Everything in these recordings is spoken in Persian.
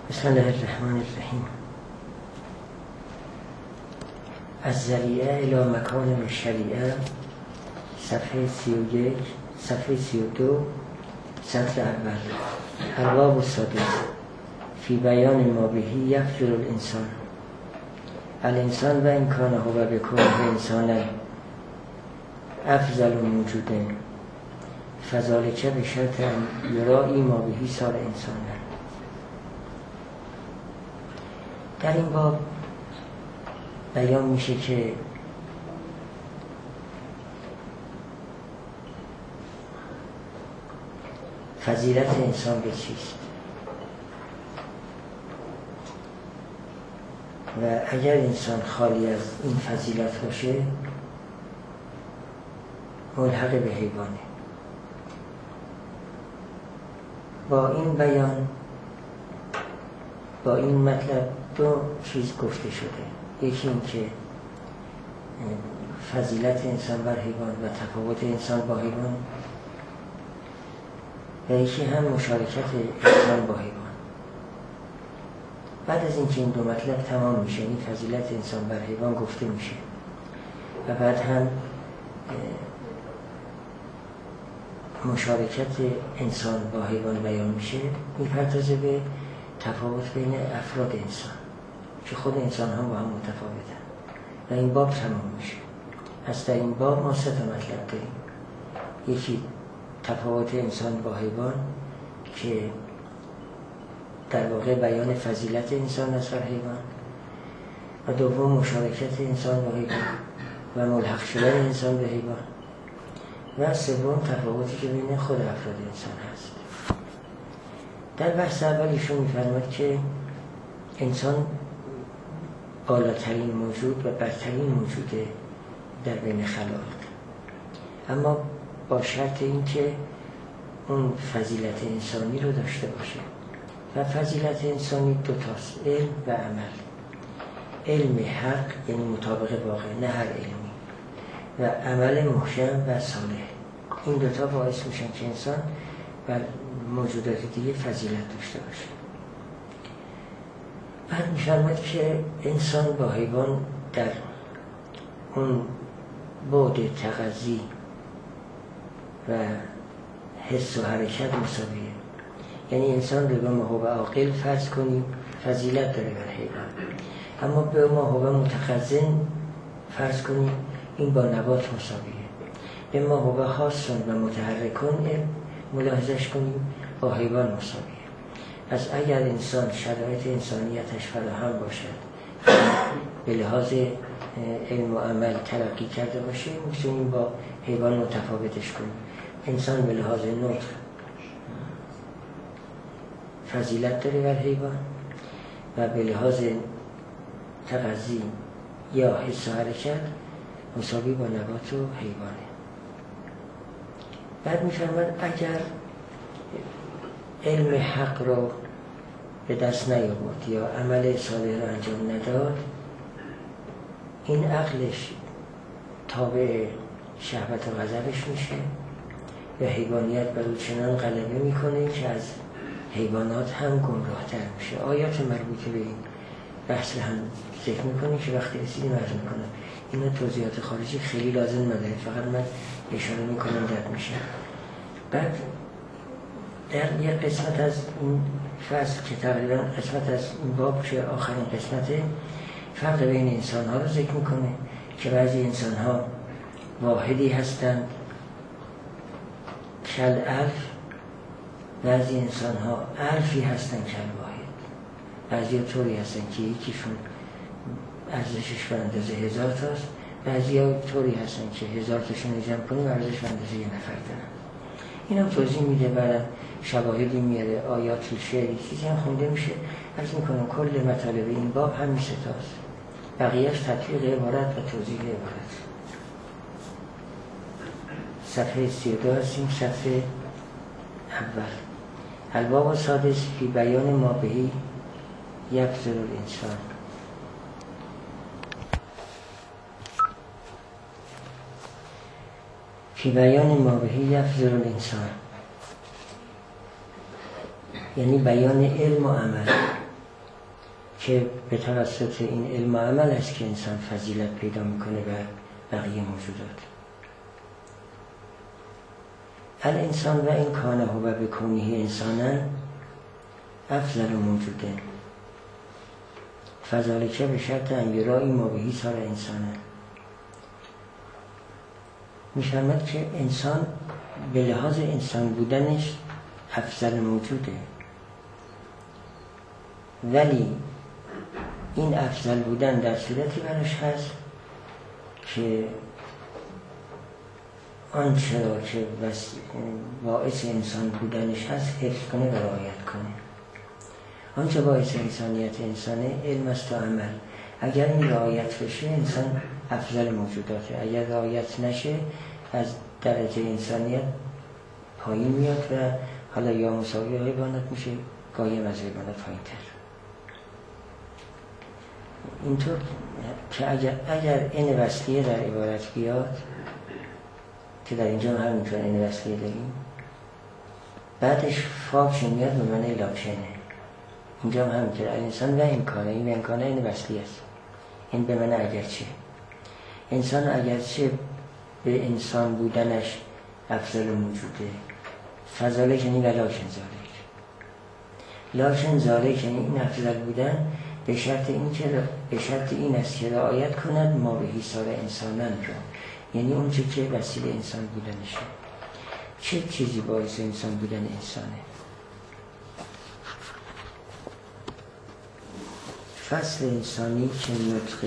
بسم الله الرحمن الرحیم. از ذریعه الی مکان الشریعه، صفحه 31 صفحه 32 سطر اول. الباب السادس فی بیان ما بهی یفجر الانسان. الانسان و این کان هو بکونه انسانا افضل موجود فذلک بشرط ان یرائی ما بهی صار انسانا. در این باب بیان میشه که فضیلت انسان به چیست و اگر انسان خالی از این فضیلت باشه ملحق به حیوانه. با این بیان، با این مطلب دو چیز گفته شده. یکی این که فضیلت انسان بر حیوان و تفاوت انسان با حیوان، و یکی هم مشارکت انسان با حیوان. بعد از اینکه این دو مطلب تمام میشه، این فضیلت انسان بر حیوان گفته میشه و بعد هم مشارکت انسان با حیوان بیان میشه، میپردازه به تفاوت بین افراد انسان که خود انسان هم با هم متفاوتن و این باب تمام میشه. پس در این باب ما 3 تا مطلب داریم. یکی تفاوت انسان با حیوان که در واقع بیان فضیلت انسان از حیوان، و دوم مشارکت انسان با حیوان و ملحق شدن انسان به حیوان، و سوم تفاوتی که بین خود افراد انسان هست. در بحث اول ایشون می‌فرماید که انسان بالاترین موجود و برترین موجوده در بین خلائق، اما با شرط این که اون فضیلت انسانی رو داشته باشه. و فضیلت انسانی 2 تاست: علم و عمل. علم حق یعنی مطابق واقع، نه هر علمی، و عمل محکم و صالح. این 2 تا باعث میشن که انسان بر موجودات دیگه فضیلت داشته باشه. بعد می‌فرماید که انسان با حیوان در اون بعد تغذی و حس و حرکت مساویه. یعنی انسان به ما هو عاقل فرض کنیم فضیلت داره بر حیوان، اما به ما هو متخزن فرض کنیم این با نبات مساویه. به ما هو حاسن و متحرکن ملاحظش کنیم با حیوان مساویه. پس اگر انسان شرایط انسانیتش فراهم باشد، به لحاظ علم و عمل ترقی کرده باشه، میتونیم با حیوان متفاوتش کنیم. انسان به لحاظ نطق فضیلت داره بر حیوان و به لحاظ تغذی یا حس و حرکت مساوی با نبات و حیوانه. بعد می‌فرماید اگر علم حق رو به دست نیاورد یا عمل صالح رو انجام نداد، این عقلش تابع شهوت و غضبش میشه و حیوانیت بر او چنان غلبه میکنه که از حیوانات هم گمراه‌تر میشه. آیات مربوطه به این بحث هم ذکر میکنه که وقتی رسیدیم عرض میکنم. اینا توضیحات خارجی خیلی لازم نداره، فقط من اشاره میکنم درد میشه. بعد در یک قسمت از این فصل که تقریبا قسمت از این باب که آخرین قسمته، فرق بین انسان ها رو ذکر میکنه که بعضی انسان ها واحدی هستند کل الف، بعضی انسان ها الفی هستند کل واحد. بعضی ها طوری هستند که یکیشون ارزشش به اندازه 1000 تاست، بعضی ها طوری هستند که 1000 تاشون جمع کنیم ارزش به اندازه 1 نفر دارن. این هم توضیح میده، برای شواهدی میاره، آیات شعری چیزی هم خونده میشه. عرض میکنم کل مطالب این باب همین 3 تاست، بقیهش تطبیق عبارت و توضیح عبارت. صفحه 32 هستیم، صفحه اول. الباب السادس فی بیان ما بهی یفجر الانسان. فی بیان ما بهی یفجر الانسان یعنی بیان علم و عمل که به توسط این علم و عمل است که انسان فضیلت پیدا میکنه بر بقیه موجودات. الانسان و این کانه و بکونه انسانا افضل موجوده فذلک به شرط ان یرایی ما بهی سار انسانه. می‌فرماید که انسان به لحاظ انسان بودنش افضل موجوده، ولی این افضل بودن در صورتی براش هست که آنچه را که باعث انسان بودنش هست حفظ کنه و رعایت کنه. آنچه باعث انسانیت انسانه علم است و عمل. اگر این رعایت بشه انسان افضل موجوداته، اگر رعایت نشه از درجه انسانیت پایین میاد و حالا یا مساوی حیوانات میشه، قایم از حیوانات پایین تر. اینطور که اگر این وصلیه در عبارت بیاد، که در اینجا هم همینطور این وصلیه داریم، بعدش فاک میاد به معنی لاکنه. اینجا هم همینطور الانسان و امکانه، این امکانه این وصلیه است، این به معنی اگرچه. انسان اگرچه به انسان بودنش افضل موجوده، فضالک یعنی و لاکن ذالک، لاکن ذالک یعنی این افضل بودن به شرط این است که رعایت کند ما به حساب انسانن را، یعنی اون که وسیله انسان بودنشه. چه چیزی باعث انسان بودن انسانه؟ فصل انسانی که نطقه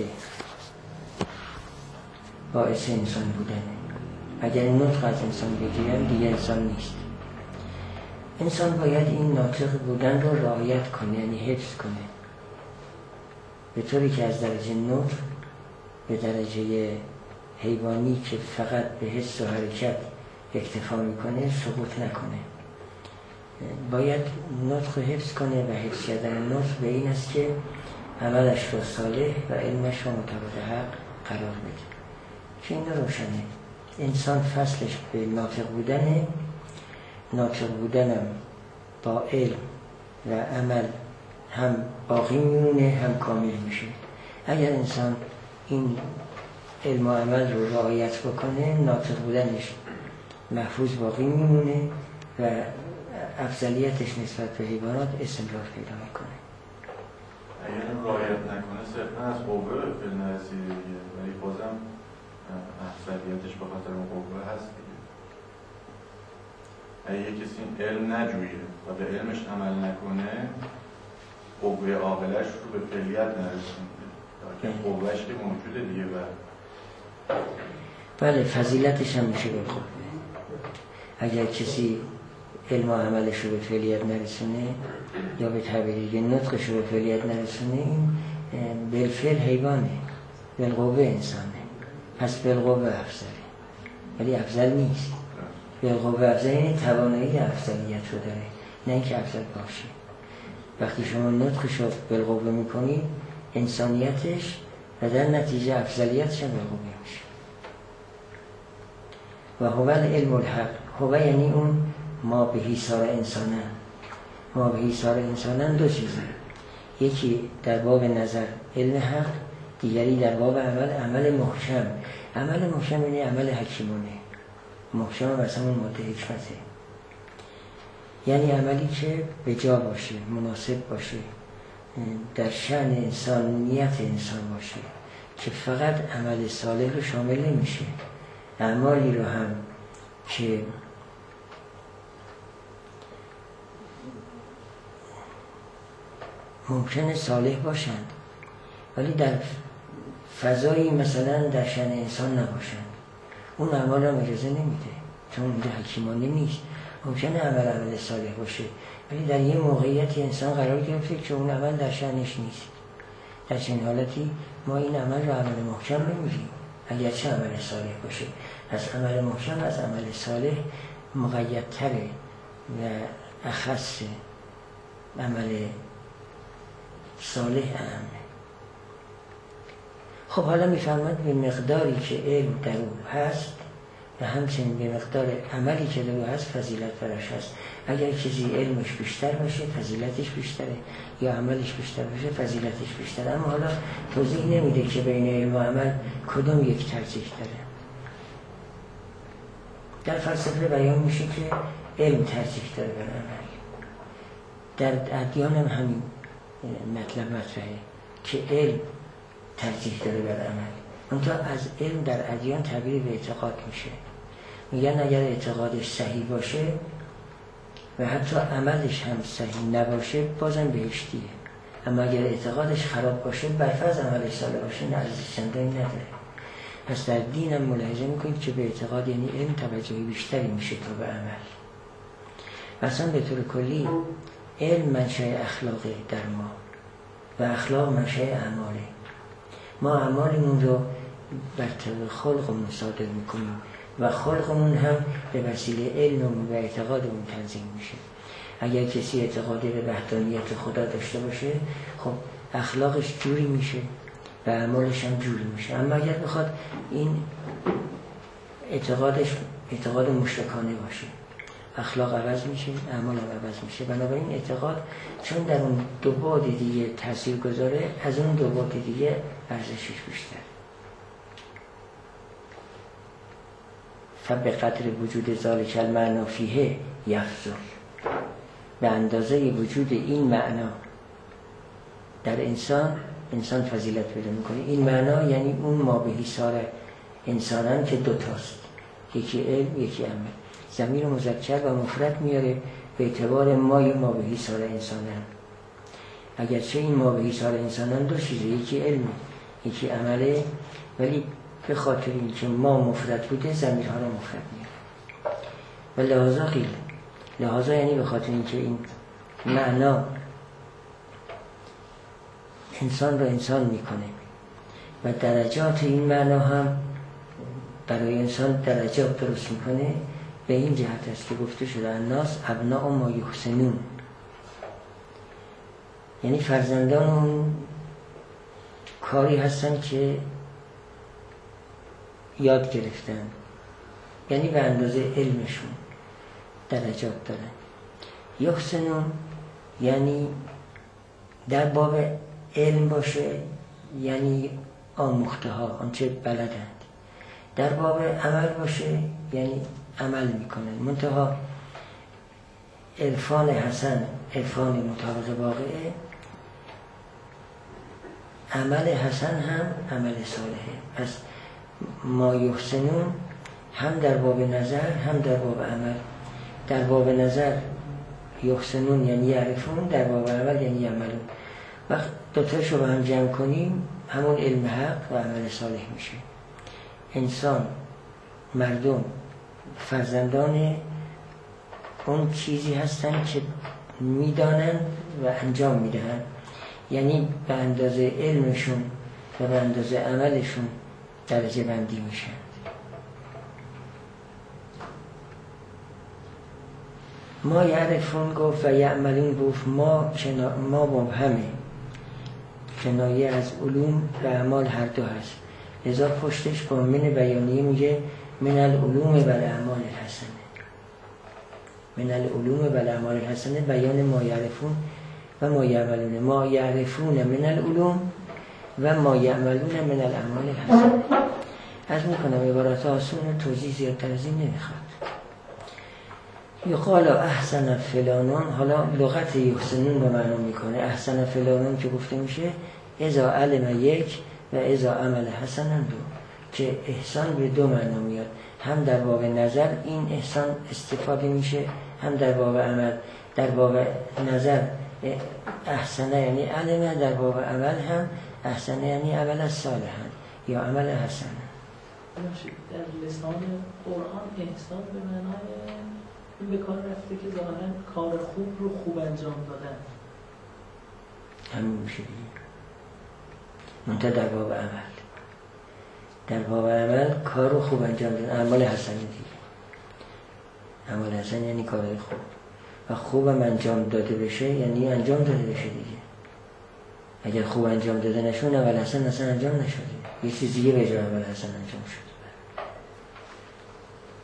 باعث انسان بودنه. اگر نطق از انسان بگیرن دیگه انسان نیست. انسان باید این ناطق بودن رو رعایت کنه، یعنی حفظ کنه، به طوری که از درجه نطق به درجه حیوانی که فقط به حس و حرکت اکتفا میکنه سقوط نکنه. باید نطق حفظ کنه و حفظ کردن نطق به این است که عملش رو صالح و علمش رو مطابق حق قرار بده. که این روشنه. انسان فصلش به ناطق بودنه، ناطق بودنم با علم و عمل هم باقی میمونه هم کامل میشه. اگر انسان این علم و عمل رو رعایت بکنه، ناطق بودنش محفوظ باقی میمونه و افضلیتش نسبت به حیوانات استمرار پیدا میکنه. اگر رعایت نکنه صرفا از قوه به فعل نرسیده دیگه، ولی بازم افضلیتش به خاطر اون قوه هست دیگه. اگه کسی علم نجویه و به علمش عمل نکنه، قوه عاقلش رو به فعلیت نرسونه، که قوهش که موجوده دیگه. بله، فضیلتش هم میشه به قوه. اگر کسی علم و عملش رو به فعلیت نرسونه یا به تعبیر دیگه نطقش رو به فعلیت نرسونه، این بالفعل حیوانه، بالقوه انسانه، پس بالقوه افضله، ولی افضل نیست. بالقوه افضل یعنی توانایی افضلیت رو داره، نه اینکه افضل باشه. وقتی شما نطقش رو بالقوه میکنید، انسانیتش و در نتیجه افضلیتش هم بالقوه میشه. و هو العلم الحق، هو یعنی اون ما به حساب انسانن. ما به حساب انسانن دو چیزه، یکی در باب نظر علم حق، دیگری در باب عمل، عمل محکم. عمل محکم یعنی عمل حکیمانه. محکم هم مثلا ماده حکمته، یعنی عملی که به جا باشه، مناسب باشه، در شأن انسانیت انسان باشه، که فقط عمل صالح رو شامل نمیشه، اعمالی رو هم که ممکنه صالح باشند ولی در فضایی مثلا در شأن انسان نباشند، اون اعمال رو اجازه نمیده، چون اونجا حکیمانه نیست. ممکنه عمل صالح باشه ولی در یه موقعیتی انسان قرار گرفته که اون عمل در شأنش نیست. در چنین حالتی ما این عمل رو عمل محکم نمیگیم، اگرچه عمل صالح باشه. از عمل محکم از عمل صالح مقیدتره و اخص عمل صالح اهمه. خب حالا میفهمد به مقداری که علم در او هست و همچنین به مقدار عملی که داره هست فضیلت براش هست. اگر کسی علمش بیشتر باشه فضیلتش بیشتره، یا عملش بیشتر باشه فضیلتش بیشتره. اما حالا توضیح نمیده که بین علم و عمل کدوم یک ترجیح داره. در فلسفه بیان میشه که علم ترجیح داره بر عمل. در ادیان هم همین مطلب مطرحه که علم ترجیح داره بر عمل. منتها از علم در ادیان تعبیر به اعتقاد میشه. میگن اگر اعتقادش صحیح باشه و حتی عملش هم صحیح نباشه بازم بهشتیه. اما اگر اعتقادش خراب باشه برفرض عملش صالح باشه نه ارزش چندانی نداره. پس در دین هم ملاحظه میکنید که به اعتقاد یعنی علم توجهی بیشتری میشه تا به عمل. اصلا به طور کلی علم منشأ اخلاقه در ما و اخلاق منشأ اعماله. ما اعمالمون رو بر طبق خلقمون صادر میکنیم و خلقمون هم به وسیله علممون و اعتقادمون تنظیم میشه. اگر کسی اعتقادی به وحدانیت خدا داشته باشه خب اخلاقش جوری میشه و اعمالش هم جوری میشه. اما اگر بخواد این اعتقادش اعتقاد مشرکانه باشه اخلاق عوض میشه، اعمال هم عوض میشه. بنابراین اعتقاد چون در اون دو بعد دیگه تاثیر گذاره از اون دو بعد دیگه ارزشش بیشتر. فبقدر وجود ذالک المعنا فیه یفضل، به اندازه وجود این معنا در انسان فضیلت پیدا میکنه. این معنا یعنی اون ما به حسار انسانان که دوتاست، یکی علم یکی عمل. ضمیر مذکر و مفرد میاره به اعتبار ما به حسار انسانان. اگرچه این ما به حسار انسانان دو چیزه، یکی علم یکی عمله، ولی به خاطر اینکه ما مفرد بوده ضمیرها رو مفرد میاره. و لحاظا قیل، لحاظا یعنی به خاطر اینکه این معنا انسان رو انسان میکنه و درجات این معنا هم برای انسان درجات درست میکنه. به این جهت است که گفته شده الناس ابناء ما یحسنون، یعنی فرزندان اون کاری هستن که یاد گرفتن، یعنی به اندازه علمشون درجات دارن. یحسنون یعنی در باب علم باشه، یعنی آموخته ها آنچه بلدند. در باب عمل باشه یعنی عمل میکنن. منتها عرفان حسن، عرفان مطابق واقعه، عمل حسن هم عمل صالحه. پس ما یحسنون هم در باب نظر هم در باب عمل. در باب نظر یحسنون یعنی یعرفون، در باب عمل یعنی عملون. وقت دوتاشو با هم جمع کنیم همون علم حق و عمل صالح میشه. انسان، مردم، فرزندان اون چیزی هستن که میدانن و انجام میدهن، یعنی به اندازه علمشون و به اندازه عملشون درجه بندی میشن. ما یعرفون گفت و یعملون گفت ما مبهمه، کنایه از علوم و اعمال هر دو هست. لذا پشتش با من بیانیه میگه من العلوم و الاعمال الحسنه. من العلوم و الاعمال الحسنه بیان ما یعرفون و ما یعملون. ما یعرفون من العلوم و ما یعملون من الاعمال الحسنه. از میکنم عبارات آسون توضیح زیادتر از این نمیخواد. یقال احسن فلانون، حالا لغت یحسنون رو معلوم میکنه. احسن فلانون که گفته میشه اذا علم یک و اذا عمل حسنا دو، که احسان به دو معنا میاد. هم در باب نظر این احسان استفاده میشه، هم در باب عمل. در باب نظر احسنه یعنی علمه، در باب عمل هم احسنه یعنی عمل صالحا یا عمل حسن. در لسان قرآن احسان به معنای این به کار رفته که ظاهرا کار خوب رو خوب انجام دادن، همین میشه دیگه. منتها در باب عمل، در باب عمل کار رو خوب انجام دادن، اعمال حسن دیگه. اعمال حسن یعنی کارهای خوب و خوبم انجام داده بشه یعنی انجام داده بشه دیگه. اگر خوب انجام داده نشون اول حسن اصلا انجام نشده، یه چیز دیگه به جای اول حسن انجام شده.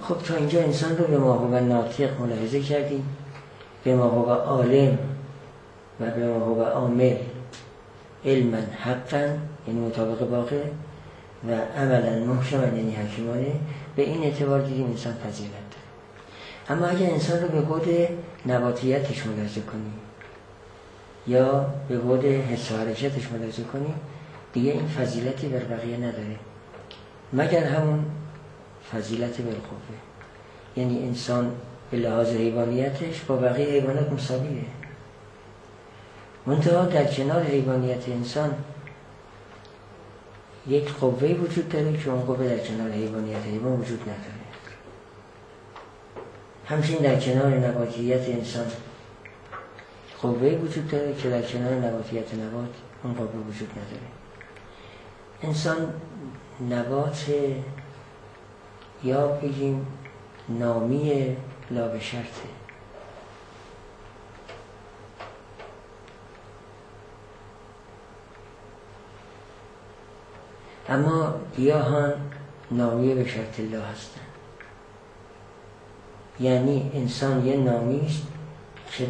خب تا اینجا انسان رو به ما هو ناطق ملاحظه کردیم، به ما هو عالم و به ما هو عامل، علما حقا یعنی مطابق واقع و عملا محکما یعنی حکیمانه. به این اعتبار دیدیم انسان فضیلت داره. اما اگر انسان رو به بعد نباتیتش ملاحظه کنیم یا به بعد حس و حرکتش ملاحظه کنیم، دیگه این فضیلتی بر بقیه نداره مگر همون فضیلت بالقوه. یعنی انسان به لحاظ حیوانیتش با بقیه حیوانات مساویه، منتها در کنار حیوانیت انسان یک قوه وجود داره که اون قوه در کنار حیوانیت حیوان وجود نداره. همچنین در کنار نباتیت انسان قوه وجود داره که در کنار نباتیت نبات اون قوه وجود نداره. انسان نبات یا بگیم نامی لا به شرطه، اما گیاهان نامی به شرط الله هستن. یعنی انسان یه نامی است که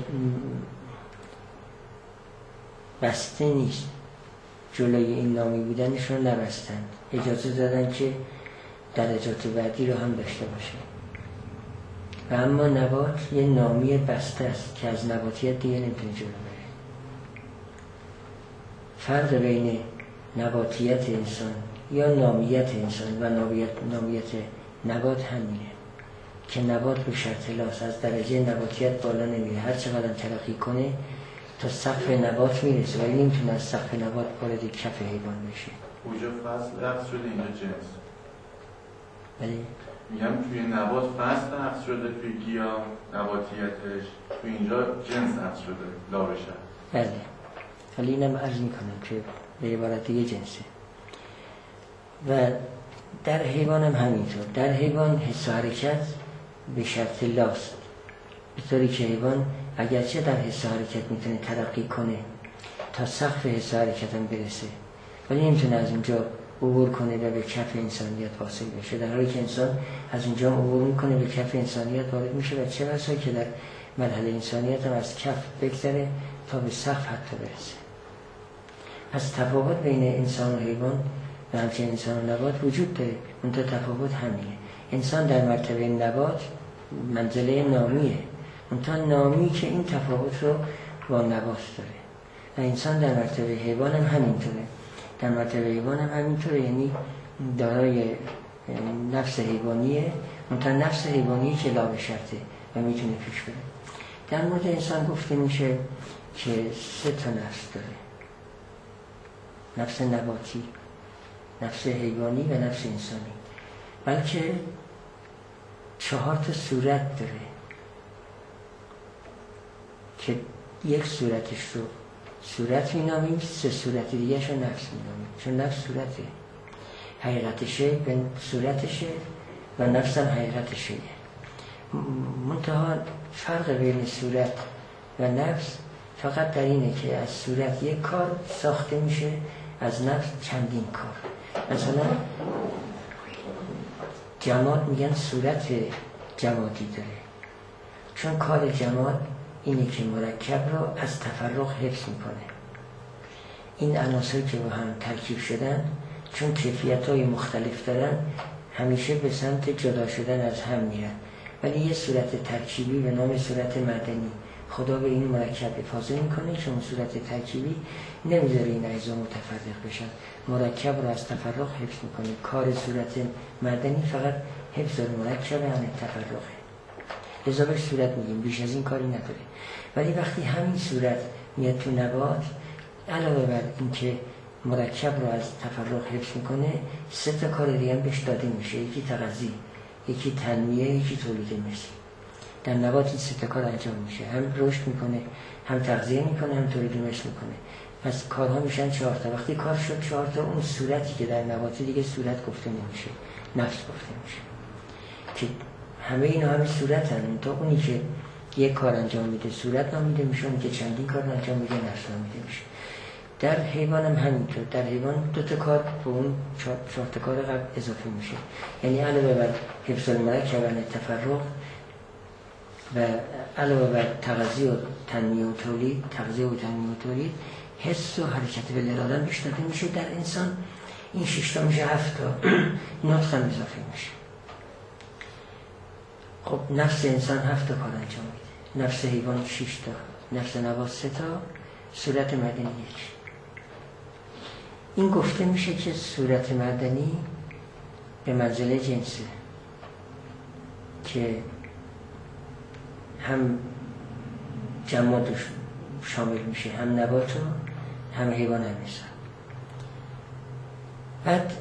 بسته نیست، جلوی این نامی بودنش رو نبستند، اجازه دادن که درجات بعدی رو هم داشته باشه. و اما نبات یه نامی بسته است که از نباتیت دیگه نمیتونه جلو بره. فرق بین نباتیت انسان یا نامیت انسان و نامیت نبات همینه که نبات به شرط لاس از درجه نباتیت بالا نمیره، هر چقدر ترقی کنه تا سقف نبات میرسه ولی نمیتونه از سقف نبات وارد کف حیوان بشه. کجا فصل عکس شده اینجا جنس؟ بله میگم توی نبات فصل عکس شده، توی گیاه نباتیتش، توی اینجا جنس عکس شده لا بشه. بله ولی اینم عرض میکنم که به عبارت دیگه جنسه. و در حیوان هم همینطور. در حیوان حس و حرکت به شرط لاست، به طوری که حیوان اگرچه در حس و حرکت میتونه ترقی کنه تا سقف حس و حرکت هم برسه ولی نمیتونه از اونجا عبور کنه و به کف انسانیت واصل بشه، در حالی که انسان از اونجا عبور میکنه به کف انسانیت وارد میشه و چه بسا که در مرحله انسانیت هم از کف بگذره تا به سقف حتی برسه. پس تفاوت بین انسان و حیوان و همچنین انسان و نبات وجود داره، اون تا تفاوت همینه. انسان در مرتبه نبات منزله نامیه، اون تا نامی که این تفاوت رو با نبات داره. و انسان در مرتبه حیوان هم همینطوره، در مرتبه حیوان هم همینطوره، یعنی دارای نفس حیوانیه، اون تا نفس حیوانیه که لا به شرطه و میتونه پیش بره. در مورد انسان گفته میشه که 3 تا نفس داره، نفس نباتی، نفس حیوانی و نفس انسانی، بلکه 4 تا صورت داره که یک صورتش رو صورت مینامیم، 3 صورت دیگه شو نفس مینامیم، چون نفس صورته، حقیقتشه به صورتشه و نفس هم حقیقتشه. منتها فرق بین صورت و نفس فقط در اینه که از صورت یک کار ساخته میشه، از نفس چندین کار. مثلا جماد میگن صورت جمادی داره، چون کار جماد اینه که مرکب رو از تفرق حفظ میکنه. این عناصر که با هم ترکیب شدن چون کیفیت‌های مختلف دارن همیشه به سمت جدا شدن از هم میرن، ولی یه صورت ترکیبی به نام صورت معدنی خدا به این مرکب حفاظت میکنه، چون صورت ترکیبی نمیذاره این اجزا متفرق بشن، مرکب رو از تفرق حفظ میکنه. کار صورت معدنی فقط حفظ مرکب عن تفرقه، لذا بهش صورت میگیم، بیش از این کاری نداره. ولی وقتی همین صورت میاد تو نبات، علاوه بر اینکه مرکب رو از تفرق حفظ میکنه، 3 تا کار دیگه هم بهش داده میشه، یکی تغذیه، یکی تنمیه، یکی تولید مثل. در نبات این 3 تا کار انجام میشه، هم رشد میکنه، هم تغذیه میکنه، هم تولید مثل میکنه. پس کارها میشن 4 تا. وقتی کار شد 4 تا، اون صورتی که در نبات دیگه صورت گفته نمیشه، نفس گفته میشه، که همه اینا همه صورتن. تا اونی که یک کار انجام میده صورت نامیده میشه، اونی که چندین کار انجام میده نفس نامیده میشه. در حیوان هم همینطور. در حیوان 2 تا کار به اون 4 تا کار قبل اضافه میشه. یعنی علاوه بر حفظ المرکب و تفرق و علاوه بر تغذیه و تنمیه و تولید، حس و حرکت بالاراده بیشتر میشه در انسان. این 6 تا میشه 7 تا. نطق هم اضافه میشه. خب نفس انسان 7 تا کار انجام میده، نفس حیوان 6 تا، نفس نبات 3 تا، صورت مدنی 1. این گفته میشه که صورت مدنی به منزله جنسه که هم جماد شامل میشه، هم نبات و هم حیوان هم انسان. بعد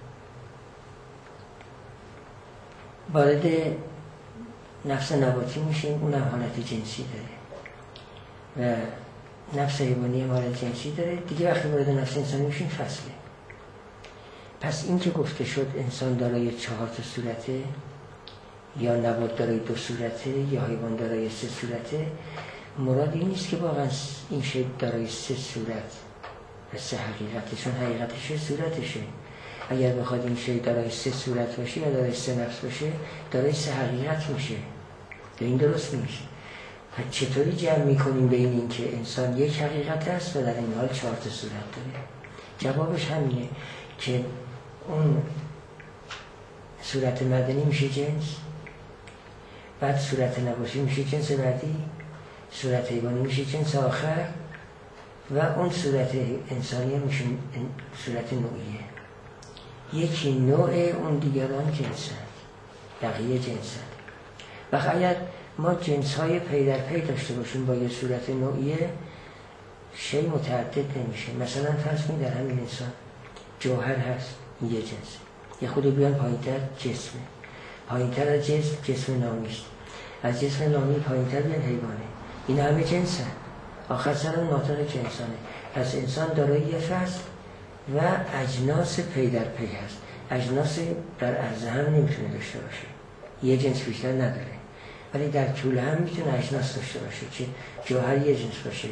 وارد نفس نباتی میشیم، اونم حالت جنسی داره و نفس حیوانی هم حالت جنسی داره. دیگه وقتی وارد نفس انسانی میشیم فصله. پس این که گفته شد انسان دارای 4 تا صورته، یا نبات دارای 2 صورته، یا حیوان دارای 3 صورته، مراد این نیست که واقعا این شی دارای 3 صورت و 3 حقیقته، چون حقیقتشه صورتشه. اگر بخواد این شی دارای 3 صورت باشه یا دارای 3 نفس باشه، دارای 3 حقیقت میشه. این درست نیست. پس چطوری جمع میکنیم بین این که انسان 1 حقیقت است و در این حال 4 تا صورت داره؟ جوابش همینه که اون صورت مدنی میشه جنس، بعد صورت نباتی میشه جنس بعدی، صورت حیوانی میشه جنس آخر و اون صورت انسانی میشه صورت نوعیه. یکی نوع، اون دیگران جنسن، بقیه جنسن. و اگر ما جنس‌های پی در پی داشته باشیم با یه صورت نوعیه، شی متعدد نمیشه. مثلا فرض کنید در همین انسان جوهر هست، یه جنسه. یه خود بیان پایین‌تر جسمه، پایین‌تر از جسم نامی است، از جسم نامی پایین‌تر بیان حیوانه. این همه جنسن، آخر سرم ناطق جنسانه. پس انسان دارای یه فصل و اجناس پی در پی هست. اجناس در عرض هم نمیتونه داشته باشه، یه جنس بیشتر نداره، ولی در طول هم میتونه اجناس داشته باشه که جوهر یه جنس باشه،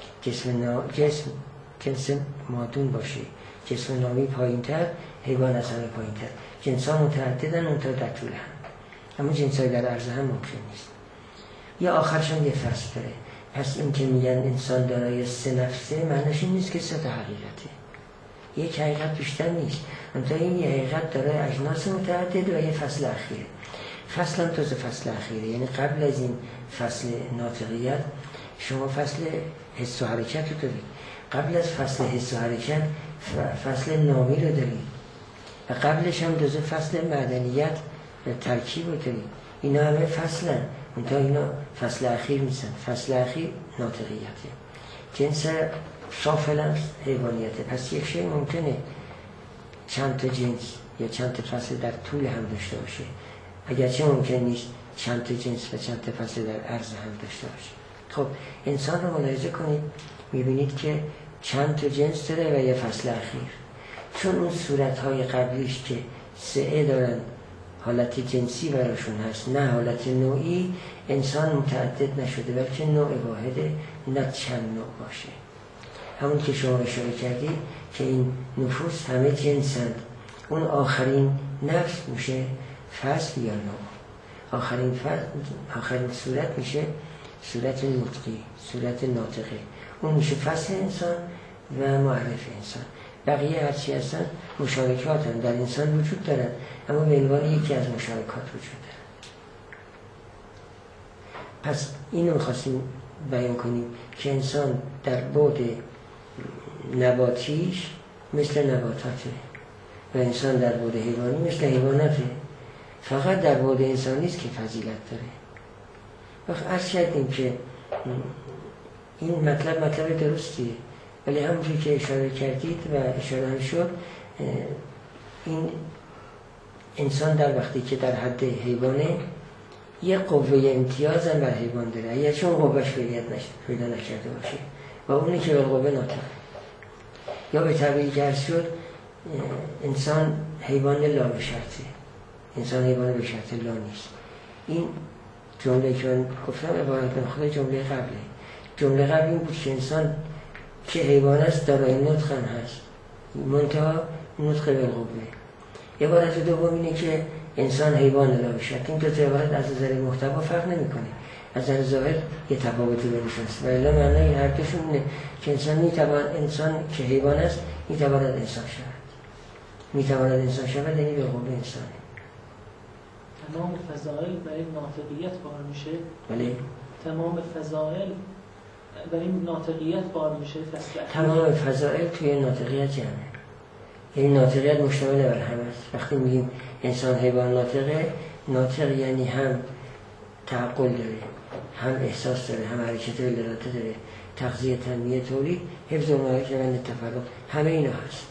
جنس مادون باشه، جسم نامی پایین‌تر، حیوان از همه پایین‌تر. جنس‌ها متعددن اونطور در طول هم، اما جنس‌های در عرض هم ممکن نیست. یا آخرشان یه فصل داره. پس این که میگن انسان دارای 3 نفسه، معنیش این نیست که 3 تا حقیقته. یک حقیقت بیشتر نیست. منتها این یه حقیقت دارای اجناس متعدد و یه فصل اخیره. فصل هم تازه فصل اخیره، یعنی قبل از این فصل ناطقیت شما فصل حس و حرکت رو دارید، قبل از فصل حس و حرکت فصل نامی رو دارید و قبلش هم دوزه فصل معدنیت و ترکیب رو دارید. اینا همه فصلن، منتها اینا فصل اخیر نیستن. فصل اخیر ناطقیته، جنس شافل حیوانیته. پس یک شی ممکنه چند تا جنس یا چند تا فصل در طول هم داشته باشه، اگرچه ممکن نیست چند تا جنس و چند تا فصل در عرض هم داشته باشه. خب انسان رو ملاحظه کنید، میبینید که چند تا جنس داره و یه فصل اخیر. چون اون صورتهای قبلیش که 3 دارن حالت جنسی براشون هست، نه حالت نوعی، انسان متعدد نشده بلکه نوع واحده، نه چند نوع باشه. همون که شما اشاره کردید که این نفوس همه جنسند. اون آخرین نفس میشه فصل یا نوع. آخرین صورت میشه صورت نطقی، صورت ناطقه. اون میشه فصل انسان و معرف انسان. بقیه هرچی هستن مشارکات هم در انسان وجود دارن، اما به عنوان یکی از مشارکات وجود دارن. پس اینو میخواستیم بیان کنیم که انسان در بعد نباتیش مثل نباتاته و انسان در بعد حیوانی مثل حیواناته. فقط در بعد انسانی است که فضیلت داره. وقت عرض کردیم که این مطلب درستیه، ولی همونجور که اشاره کردید و اشاره هم شد، این انسان در وقتی که در حد حیوانه یه قوه امتیاز هم بر حیوان داره، اگر چون قوهش پیدا نکرده باشه و اونی که به قوه ناطقه. یا به تعبیری که عرض شد، انسان حیوان لا به شرطه، انسان حیوان به شرط لا نیست. این جمله که من گفتم عبارت خود جمله قبله. جمله قبل این بود که انسان که حیوان است دارای نطق هم هست، منتها نطق بالقوه. عبارت دوم اینه که انسان حیوان لا بشک. این دو تا عبارت از نظر محتوا فرق نمیکنه، از نظر ظاهر یه تفاوتی بینشون است. ولی معنای هر دوشون اینه که انسان که حیوان است میتواند انسان شود، میتواند انسان شود، یعنی بالقوه انسانه. تمام فضائل برای ناطقیت بار میشه. بله. تمام فضائل برای ناطقیت بار میشه. تمام فضائل توی ناطقیت جمعه. یعنی ناطقیت مشتمل بر هم است. وقتی میگیم انسان حیوان ناطقه، ناطق یعنی هم تعقل داره، هم احساس داره، هم حرکت و اراده داره، تغذیه، تنمیه، تولید، حفظ و نهایت روند تفرق، همه اینا هست.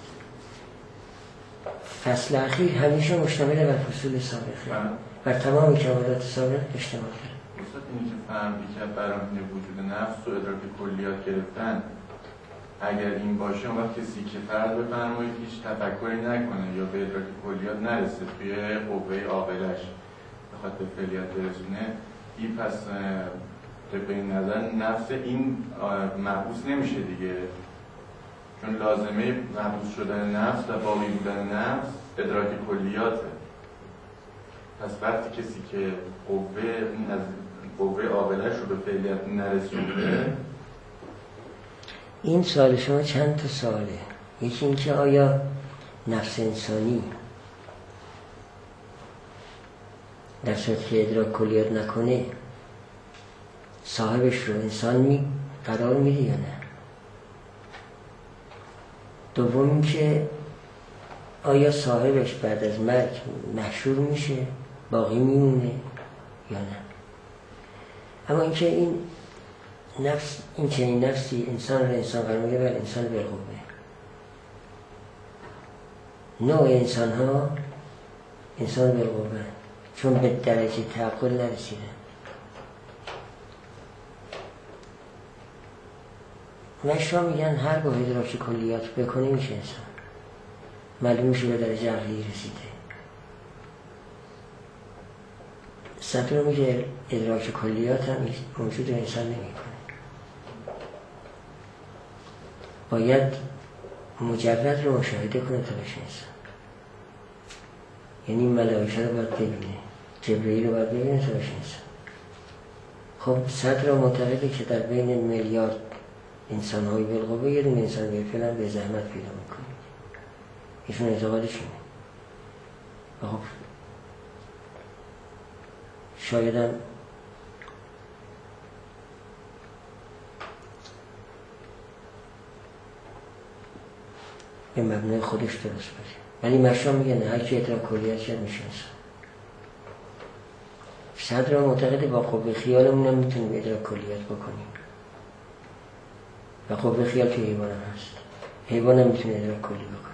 فصل اخیر همیشه مشتمل بر فصول سابقه، بر تمام کمالات سابق اشتمال داره. استاد اینی که فهمی که براهین وجود نفس و ادراک کلیات گرفتن اگر این باشه، اون وقت کسی که فرض بفرمایید هیچ تفکری نکنه یا به ادراک کلیات نرسه، توی قوه عاقلش بخواد به فعلیت برسونه، این پس طبق این نظر نفس این محبوس نمیشه دیگه، چون لازمه محبوس شدن نفس و باقی بودن نفس ادراک کلیاته. پس وقتی کسی که قوه عاقلش رو به فعلیت نرسونده. این سوال شما چند تا سواله. یکی این که آیا نفس انسانی در صورتی که ادراک کلیات نکنه صاحبش رو انسان قرار میده یا نه؟ دوم این که آیا صاحبش بعد از مرگ محشور میشه، باقی میمونه یا نه؟ اما اینکه این نفس، این چنین نفسی انسان رو انسان قرار میده، ولی انسان بالقوه. نوع انسان ها انسان بالقوه، چون به درجه تعقل نرسیدن. مشا میگن هر گاه ادراک کلیات بکنه میشه انسان، معلوم میشه به درجه عقلی رسیده. صدر میگه ادراک کلیات هم موجود انسان نمیکنه، باید مجرد رو مشاهده کنه تا بشه انسان. یعنی ملائکه رو باید ببینه، جبرئیل رو باید ببینه تا بشه انسان. خب صدر معتقده که در بین میلیارد انسان های بالقوه یه دونه انسان بالفعل هم به زحمت پیدا میکنه. ایشون اعتقادشونه. خب شاید هم به مبنای خودش درست باشه، ولی مشا میگه نه، هر کی ادراک کلیات شد میشه انسان. صدر معتقده با قوه خیالمون هم میتونیم ادراک کلیات بکنیم و قوه خیال که حیوان هم هست، حیوان هم میتونه ادراک کلی بکنه.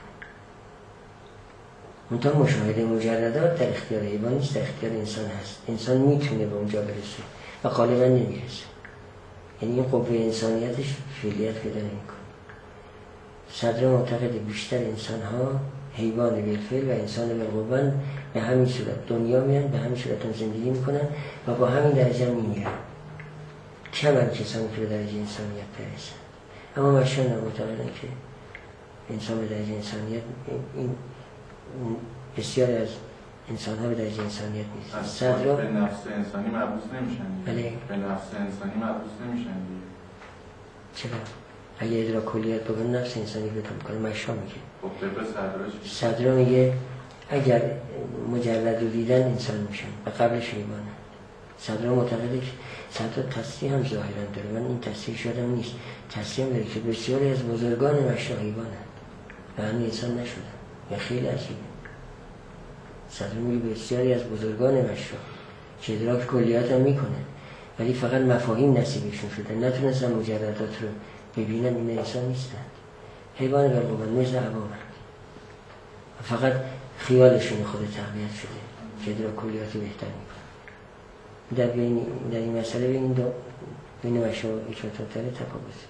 منتها مشاهده مجردات در اختیار حیوان نیست، در اختیار انسان هست. انسان میتونه به اونجا برسه و غالبا نمیرسه، یعنی این قوه انسانیتش فعلیت پیدا نمیکنه. صدر معتقد بیشتر انسان ها حیوان بالفعل و انسان بالقوه به همین صورت دنیا میان، به همین صورت هم زندگی میکنن و با همین درجه میمیرن. کمن کسانی که به درجه انسانیت برسن. اما مشان معتقدن که انسان به درجه انسانیت، این بسیاری از انسان ها به درجه انسانیت میرسن. صدر به نفس انسانی محبوس نمیشن. بله. به نفس انسانی محبوس نمیشن. چرا؟ اگه ادراک کلیات بکنه نفس انسانی پیدا میکنه. مشا میگه. خب به صدر میگه اگر مجرد رو دیدن انسان میشن و قبلش حیوانه. صدر معتقده که صدر تصریح هم ظاهرا داره، من این تصریح شدم نیست، تصریح داره که بسیاری از بزرگان مشا حیوانه و هنوز انسان نشدن. یا خیلی عجیبه. صدر میگه بسیاری از بزرگان مشا که ادراک کلیات هم میکنه ولی فقط مفاهیم نصیبشون شده، نتونستن مجردات رو ببینن، این انسان نیستن، حیوان بالقوه مثل عوام، فقط خیالشون خود تقویت شده که ادراک کلیاتی بهتر میکنه. در این مسئله بین مشا و ایکاتوتره تفاوته.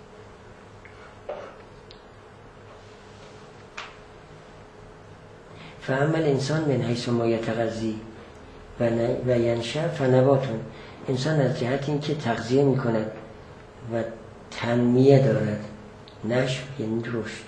فاما الانسان من حیث ما یتغذی و ینشأ فنباتون. انسان از جهت این که تغذیه میکند و تنمیه دارد، نشو یعنی رشد.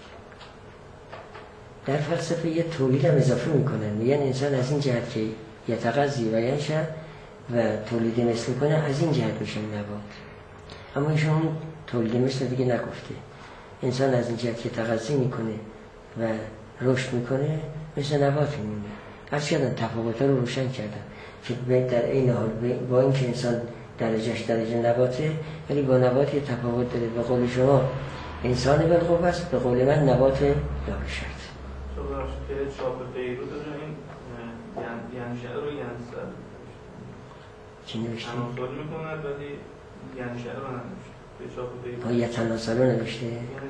در فلسفه یه تولید هم اضافه میکنن، میگن انسان از این جهت که یتغذی و ینشأ و تولید مثل کنه از این جهت میشه نبات. اما ایشون تولید مثل دیگه نگفته. انسان از این جهت که تغذی میکنه و رشد میکنه مثل نبات میمونه. هرچی کردن تفاوت‌ها رو روشن کردن که در این حال با اینکه انسان درجهش درجه نباته ولی با نبات یه تفاوت داره. به قول شما انسان بالقوه است، به قول من نبات لابشرط. صحبت که چاپ بیروت رو این ینشأ رو ینسأ چی نوشته؟ تناسل میکنه ولی ینشأ رو ننوشته. به چاپ بیروت یه تناسل رو نوشته؟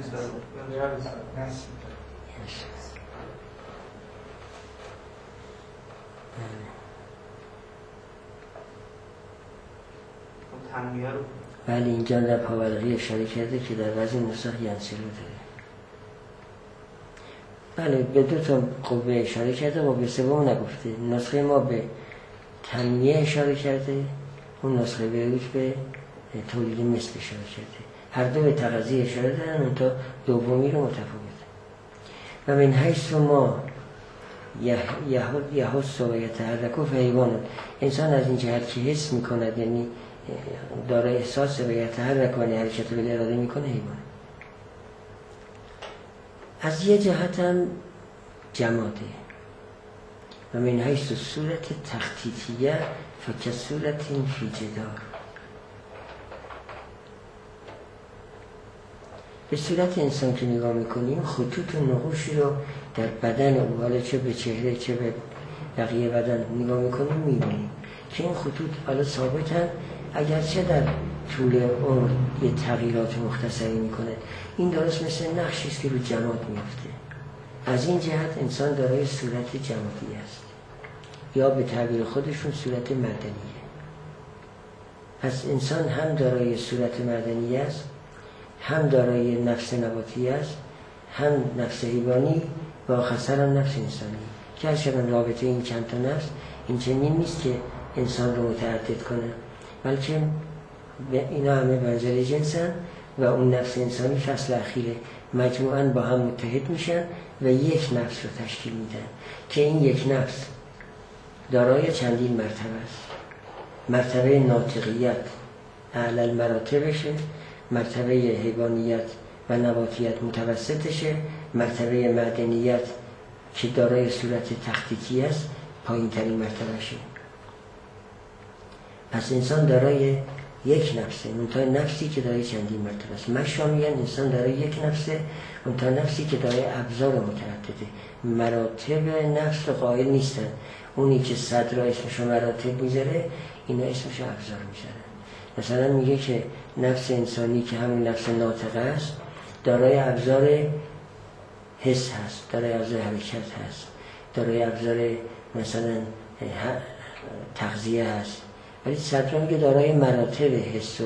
تنمیه رو ولی اینجا در پاورقی اشاره کرده که در وزن نسخ ینسلو داره. بله به دو تا قوه اشاره کرده و به سوم نگفته. نسخه ما به تنمیه اشاره کرده، اون نسخه بیروت به تولید مثل اشاره کرده. هر دو به تغذیه اشاره دارن، اون تا دومی رو متفاوته. و من حیث ما یحس و یتحرک و حیوان، انسان از این جهت که حس میکند یعنی داره احساس و یتحرک و حرکت به اراده میکنه حیوان. از یه جهت هم جماده. و من حیث صورت تخطیطیه فکصورت فی جدار، به صورت انسان که نگاه میکنیم خطوط و نقوشی رو در بدن او، حالا چه به چهره چه به بقیه بدن نگاه میکنیم میبینیم که این خطوط حالا ثابتن، اگرچه در طول عمر یه تغییرات مختصری میکنه. این درست مثل نقشی است که رو جماد میفته. از این جهت انسان دارای صورت جمادی است، یا به تعبیر خودشون صورت معدنیه. پس انسان هم دارای صورت معدنی است، هم دارای نفس نباتی است، هم نفس حیوانی و آخر هم نفس انسانی. که هرچند رابطه این چند تا نفس این چنین نیست که انسان رو متعدد کنه، بلکه اینا همه بنظر جنسن و اون نفس انسانی فصل اخیره مجموعاً با هم متحد میشن و یک نفس رو تشکیل میدن که این یک نفس دارای چندین مرتبه است. مرتبه ناطقیت اعلی المراتبشه، مرتبه حیوانیت و نباتیت متوسطشه، مرتبه معدنیت که دارای صورت تخطیطی است پایین ترین مرتبهشه. پس انسان دارای یک نفسه، منتها نفسی که دارای چندین مرتبه است. مشا میگن انسان دارای یک نفسه، منتها نفسی که دارای ابزار متعدده. مراتب نفس رو قائل نیستن. اونی که صدر اسمشو مراتب میذاره، اینا اسمشو ابزار میذاره. مثلا میگه که نفس انسانی که همون نفس ناطقه است دارای ابزار حس هست، دارای ابزار حرکت هست، دارای ابزار مثلا تغذیه هست. ولی صدر میگه دارای مراتب حس و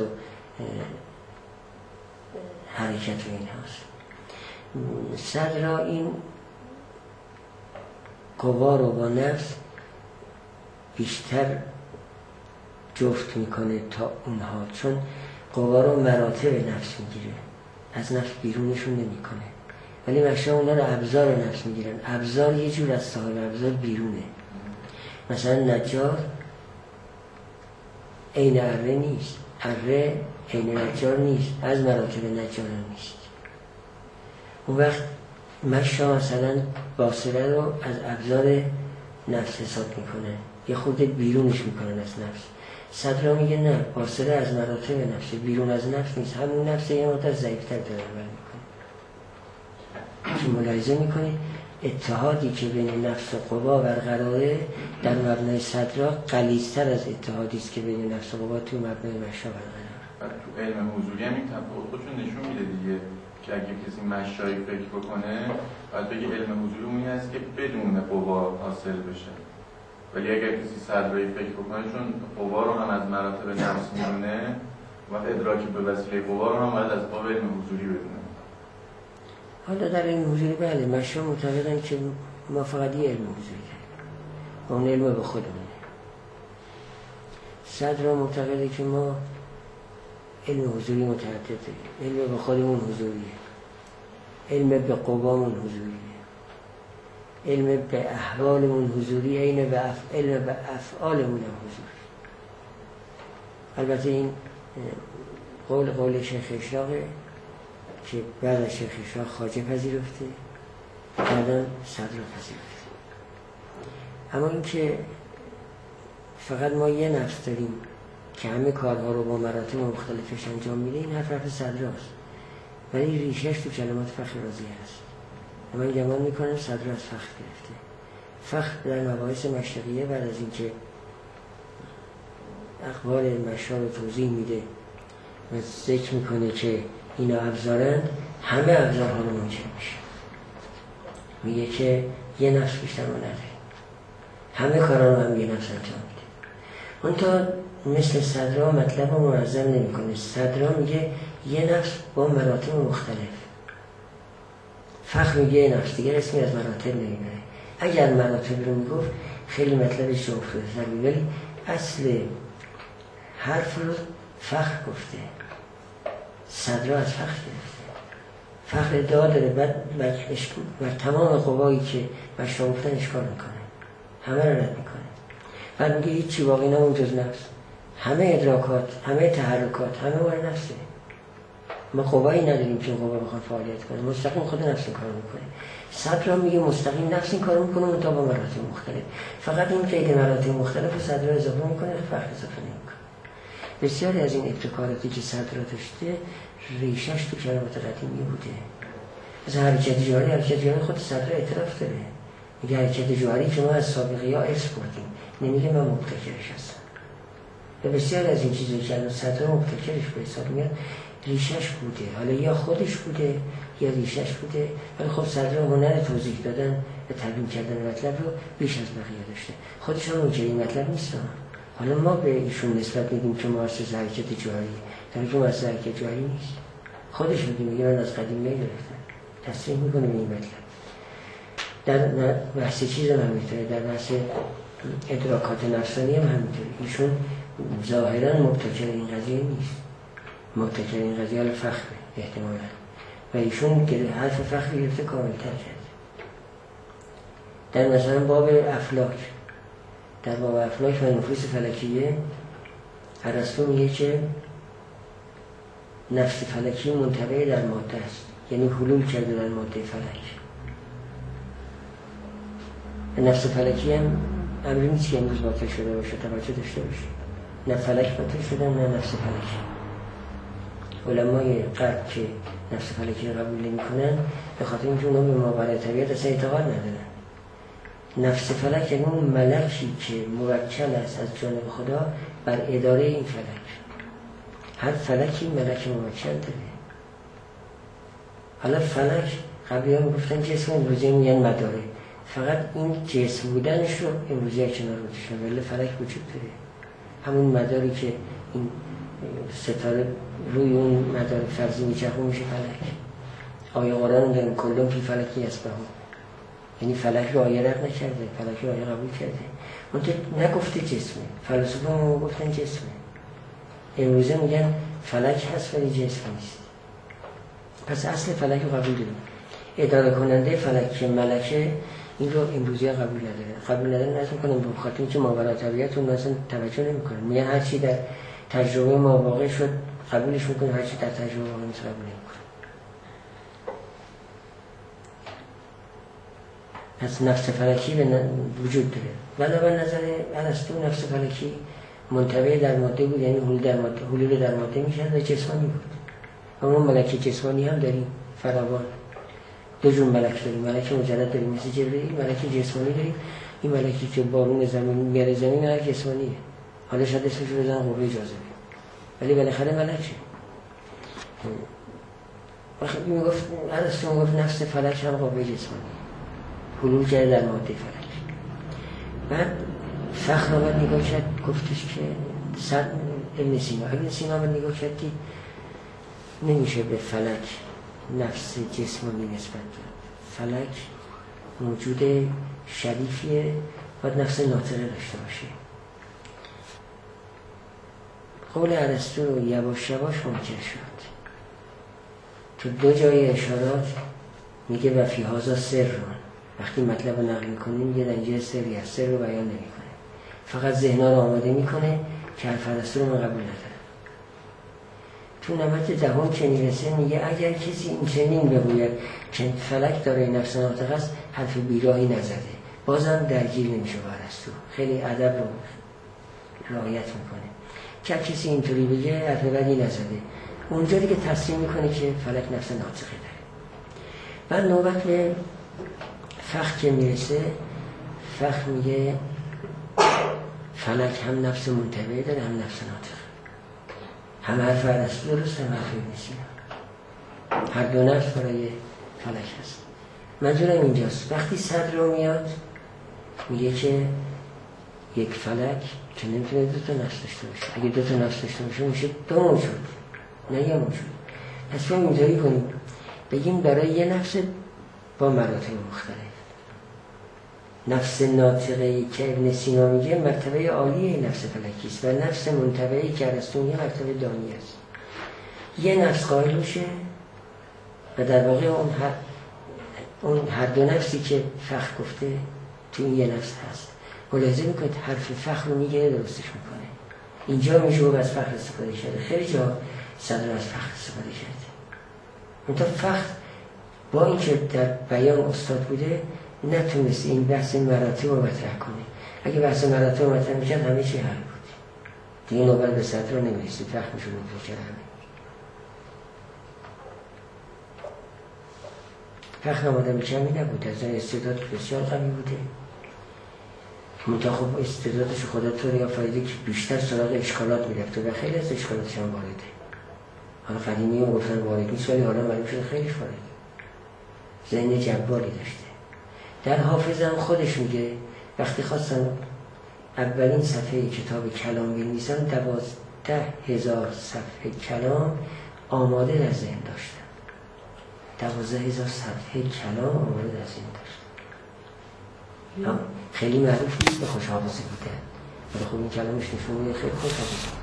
حرکت و این هست. صدر این قوا رو با نفس بیشتر جفت میکنه تا اونها، چون قوا رو مراتب نفس میگیره، از نفس بیرونشون نمیکنه. ولی مشا اونا رو ابزار نفس میگیرن. ابزار یه جور از صاحب ابزار بیرونه. مثلا نجار عین اره نیست، اره عین نجار نیست، از مراتب نجار نیست. اون وقت مشا مثلا باصره رو از ابزار نفس حساب میکنه، یه خود بیرونش میکنن از نفس. صدر میگه نه، باصره از مراتب نفس، بیرون از نفس نیست، همون نفس یه مدت ضعیفتر داره عمل میکنه. که ملاحظه میکنید اتحادی که بین نفس و قوا برقراره در مبنای صدرا غلیظ‌تر از اتحادی است که بین نفس و قوا تو مبنای مشا برقراره. تو علم حضوری هم این تفاوت خودشون نشون میده دیگه، که اگه کسی مشایی فکر بکنه باید بگه علم حضوری اونی هست که بدون قوا حاصل بشه. ولی اگر کسی صدرایی فکر بکنه، چون قوا رو هم از مراتب نفس میدونه و ادراکی به وسیله قوا رو هم باید از باب علم حضوری بدونه. حالا در علم حضوری بله مشا معتقدن که ما فقط یه علم حضوری داریم، اون علم به خودمونه. صدر معتقده که ما علم حضوری متعدد داریم، علم به خودمون حضوریه. علم به قوامون حضوریه، علم به احوالمون حضوری، علم به افعالمون هم حضوری. البته این قول شیخ اشراقه که بعد از شیخ اشراق خواجه پذیرفته، بعداً صدر پذیرفته. اما این که فقط ما یه نفس داریم که همه کارها رو با مراتب مختلفش انجام میده، این حرف صدراست، ولی ریشش تو کلمات فخر رازی هست. من گمان میکنم صدر از فخر گرفته. فخر در مباحث مشرقیه بعد از اینکه اقوال مشا رو توضیح میده و ذکر میکنه که اینا ابزارن، همه ابزارها رو منجر میشه. میگه که یه نفس بیشتر ما نداریم، همه کارا رو هم یه نفس انجام میده. اون تا مثل صدرها مطلب رو منظم نمی کنه. صدرها میگه یه نفس با مراتب مختلف. فخر میگه یه نفس، دیگه اسمی از مراتب نمیبره. اگر مراتب رو میگفت خیلی مطلبش رو افتاده، ولی اصل حرف رو فخر گفته، صدرها از فخر گرفته. فخر ادعا داره بر تمام قوایی که مشروع گفتن اشکال میکنه، همه رو رد میکنه. بعد میگه هیچی باقی نمون جز نفس، همه ادراکات، همه تحرکات، همه مال نفسه. ما قوایی نداریم که قوا بخواد فعالیت کنه، مستقیم خود نفس این کارو میکنه. صدر میگه مستقیم نفس این کارو میکنه، اون تا با مراتب مختلف. فقط این قید مراتب مختلف صدر اضافه میکنه، فرق اضافه نمیکنه. بسیاری از این ابتکاراتی که صدر داشته ریشش تو کلمات قدیمی بوده. مثلا حرکت جوهری خود صدر اعتراف داره، میگه حرکت جوهری که ما از سابقه ها ارث بردیم، نمیگه من مبتکرش هستم. و بسیار از این چیزایی که الان صدر مبتکرش به حساب میاد ریشش بوده، حالا یا خودش بوده یا ریشش بوده، ولی خب صدر هنر توضیح دادن و تبیین کردن مطلب رو بیش از بقیه داشته. خودش هم اونجوری مطلب نیست. حالا ما به ایشون نسبت میدیم که مؤسس حرکت جوهری، در حالی که مؤسس حرکت جوهری نیست. خودش میگه من از قدیم نگرفتم، تصریح میکنه به این مطلب. در بحث چیز هم همینطوره، در بحث ادراکات نفسانی هم همینطوره. ایشون ظاهرا مبتکر این قضیه نیست، مبتکر این قضیه حال فخره احتمالا، و ایشون که حرف فخر گرفته کاملتر کرده. در مثلا باب افلاک، در باب افلاک و نفوس فلکیه ارسطو میگه که نفس فلکی منطبع در ماده است، یعنی حلول کرده در ماده فلک. نفس فلکی هم امری نیست که امروز باطل شده باشه، توجه داشته باشه. نه فلک باطل شده نه نفس فلکی. علمای غرب که نفس فلکی رو قبول نمی کنن به خاطر اینکه اونا به ماورای طبیعت اصلا اعتقاد ندارن. نفس فلک یعنی اون ملکی که موکل است از جانب خدا بر اداره این فلک. هر فلکی ملک موکل داره. حالا فلک قبلی ها میگفتن جسم، امروزی میگن مداره. فقط این جسم بودنش رو امروزی ها کنار بودشن، ولی فلک وجود داره. همون مداری که این ستاره روی اون مدار فرضی میچرخه میشه فلک. آیه قرآن داریم کلون فی فلکی اسبحون، یعنی فلک رو آیه رد نکرده، فلک رو آیه قبول کرده. منطقه نگفته جسمه، فلسفه ما گفتن جسمه. امروزه میگن فلک هست ولی جسم نیست. پس اصل فلک رو قبول داریم. اداره کننده فلک که ملکه، این رو امروزی ها قبول نداره. قبول نداره نظر میکنم به خاطر اینکه ماورای طبیعت اون اصلا توجه نمیکنن. میگن هر چی در تجربه ما واقع شد قبولش میکنه، هر چی در تجربه واقع نیست قبول نمیکنه. پس نفس فلکی به وجود داره. ولی به نظر ارسطو نفس فلکی منطبع در ماده بود، یعنی حلول در ماده میشد و جسمانی بود. اما ملک جسمانی هم داریم فراوان. دو جور ملک داریم، ملک مجرد داریم مثل جبرئیل، ملک جسمانی داریم. این ملکی که بارون زمین میاره زمین ملک جسمانیه. حالا شاید اسمش رو بزنن قوه جاذبه، ولی بالاخره ملکه. وقتی میگفت ارسطو میگفت نفس فلک هم قوه جسمانی حلول کرده در ماده فلک. بعد فخر آمد نگاه کرد گفتش که ابن سینا آمد نگاه کرد که نمیشه به فلک نفس جسمانی نسبت داد. فلک موجود شریفیه، باید نفس ناطقه داشته باشه. قول ارسطو یواش یواش منکر شد. تو دو جای اشارات میگه و فی هذا سر، وقتی مطلب رو نقل میکنه میگه در اینجا سری هست، سر رو بیان نمیکنه، فقط ذهن‌ها رو آماده میکنه که حرف ارسطو رو من قبول ندارم. تو نمط دهم که میرسه میگه اگر کسی این چنین بگوید که فلک داره نفس ناطق است، حرف بیراهی نزده، بازم درگیر نمیشه با ارسطو، خیلی ادب رو رعایت میکنه که کسی اینطوری بگه حرف بدی نزده، اونجا دیگه تصمیم میکنه که فلک نفس ناطقه داره. بعد نوبت به فخر که میرسه، فخر میگه فلک هم نفس منطبعه داره هم نفس ناطقه، هم حرف ارسطو درست هم حرف ابن سینا، هر دو نفس برای فلک هست. منظورم اینجاست وقتی صدر رو میاد میگه که یک فلک که نمیتونه دو تا نفس داشته باشه، اگه دو تا نفس داشته باشه میشه دو موجود نه یه موجود. پس ما اینطوری کنیم بگیم برای یه نفس با مراتب مختلف، نفس ناطقه‌ای که ابن سینا میگه مرتبه عالی نفس فلکی است و نفس منطبعی که ارسطو میگه مرتبه دانی است. یه نفس قائل باشه و در واقع اون هر دو نفسی که فخر گفته تو این یه نفس هست. ملاحظه میکنید حرف فخر رو میگه درستش میکنه. اینجا میشه از فخر استفاده کرده، خیلی جا صدر از فخر استفاده کرده. منتها فخر با اینکه در بیان استاد بوده نتونست این بحث مراتب رو مطرح کنه. اگه بحث مراتب رو مطرح میکرد همه چی حل بود، دیگه نوبت به صدر رو نمیرسید، فخر میشه مطرح همه. فخر هم آدم کمی نبود، از این استعداد بسیار قوی بوده. منتها خب استعدادش خدا طوری آفریده که بیشتر سراغ اشکالات میرفته و خیلی از اشکالاتش هم وارده. حالا قدیمی هم گفتن وارد نیست ولی حالا معلوم شده خیلیش وارده. ذهن جباری داشته. در حافظ هم خودش میگه وقتی خواستن اولین صفحه کتاب کلام بنویسن 12,000 صفحه کلام آماده در ذهن داشتن. 12,000 صفحه کلام آماده در ذهن داشتن. خیلی معروف نیست به خوش حافظه بوده، ولی خب این کلامش نشون میده خیلی خوش حافظه بود.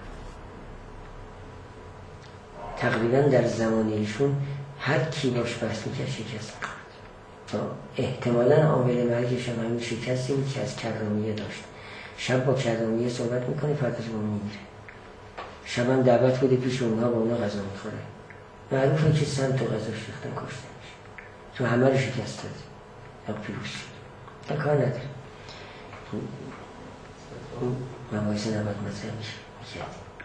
تقریبا در زمان ایشون هر کی باش بحث میکرد شکست می‌خورد. احتمالاً عامل مرگش هم همین شکستی بود که از کرامیه داشت. شب با کرامیه صحبت میکنه، فرداش با میمیره. شب هم دعوت بوده پیش اونها، با اونها غذا میخوره. معروفه که سم تو غذا ریختن کشته میشه. تو همه رو شکست داد یا پیروز شد. کار نداره. مباحث نباید مطرح میشه.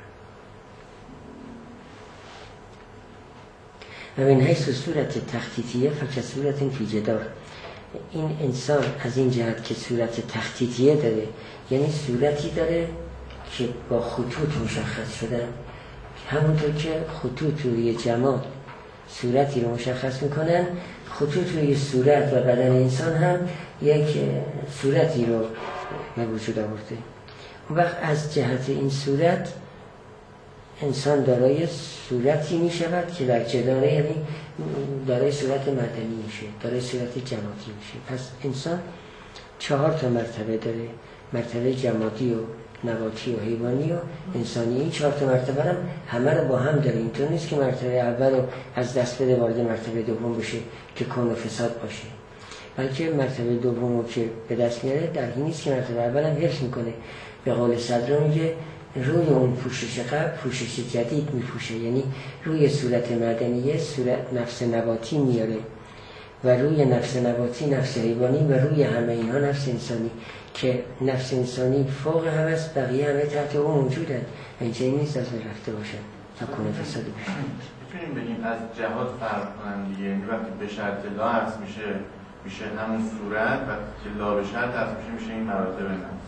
و من حیث صورت تخطیطیه فکر صورت فی جدار. این انسان از این جهت که صورت تخطیطیه داره، یعنی صورتی داره که با خطوط مشخص شدن، همونطور که خطوط روی جماد صورتی رو مشخص میکنن، خطوط روی صورت و بدن انسان هم یک صورتی رو به وجود آورده. اون وقت از جهت این صورت انسان دارای صورتی می شود که در جداره، یعنی دارای صورت مدنی میشه، دارای صورت جمادی میشه. پس انسان 4 تا مرتبه داره، مرتبه جمادی و نباتی و حیوانی و انسانی. این 4 تا مرتبه هم همه رو با هم داره. اینطور نیست که مرتبه اول رو از دست بده وارد مرتبه دوم بشه که کون و فساد باشه، بلکه مرتبه دوم رو که به دست میاره در این نیست که مرتبه اول هم حفظ میکنه. به قول صدر میگه روی اون پوشش قبل پوشش جدید میپوشه، یعنی روی صورت مدنیه صورت نفس نباتی میاره و روی نفس نباتی نفس حیوانی و روی همه اینها نفس انسانی، که نفس انسانی فوق هم است، بقیه همه تحت اون موجودن. اینجا نیست از رفته باشن تا کنه فسادی بشه. میتونیم بگیم از جهات فرق کنن دیگه، یعنی وقتی به شرط لا عرض میشه همون صورت، وقتی که لا به شرط عرض میشه این مراتب نفس.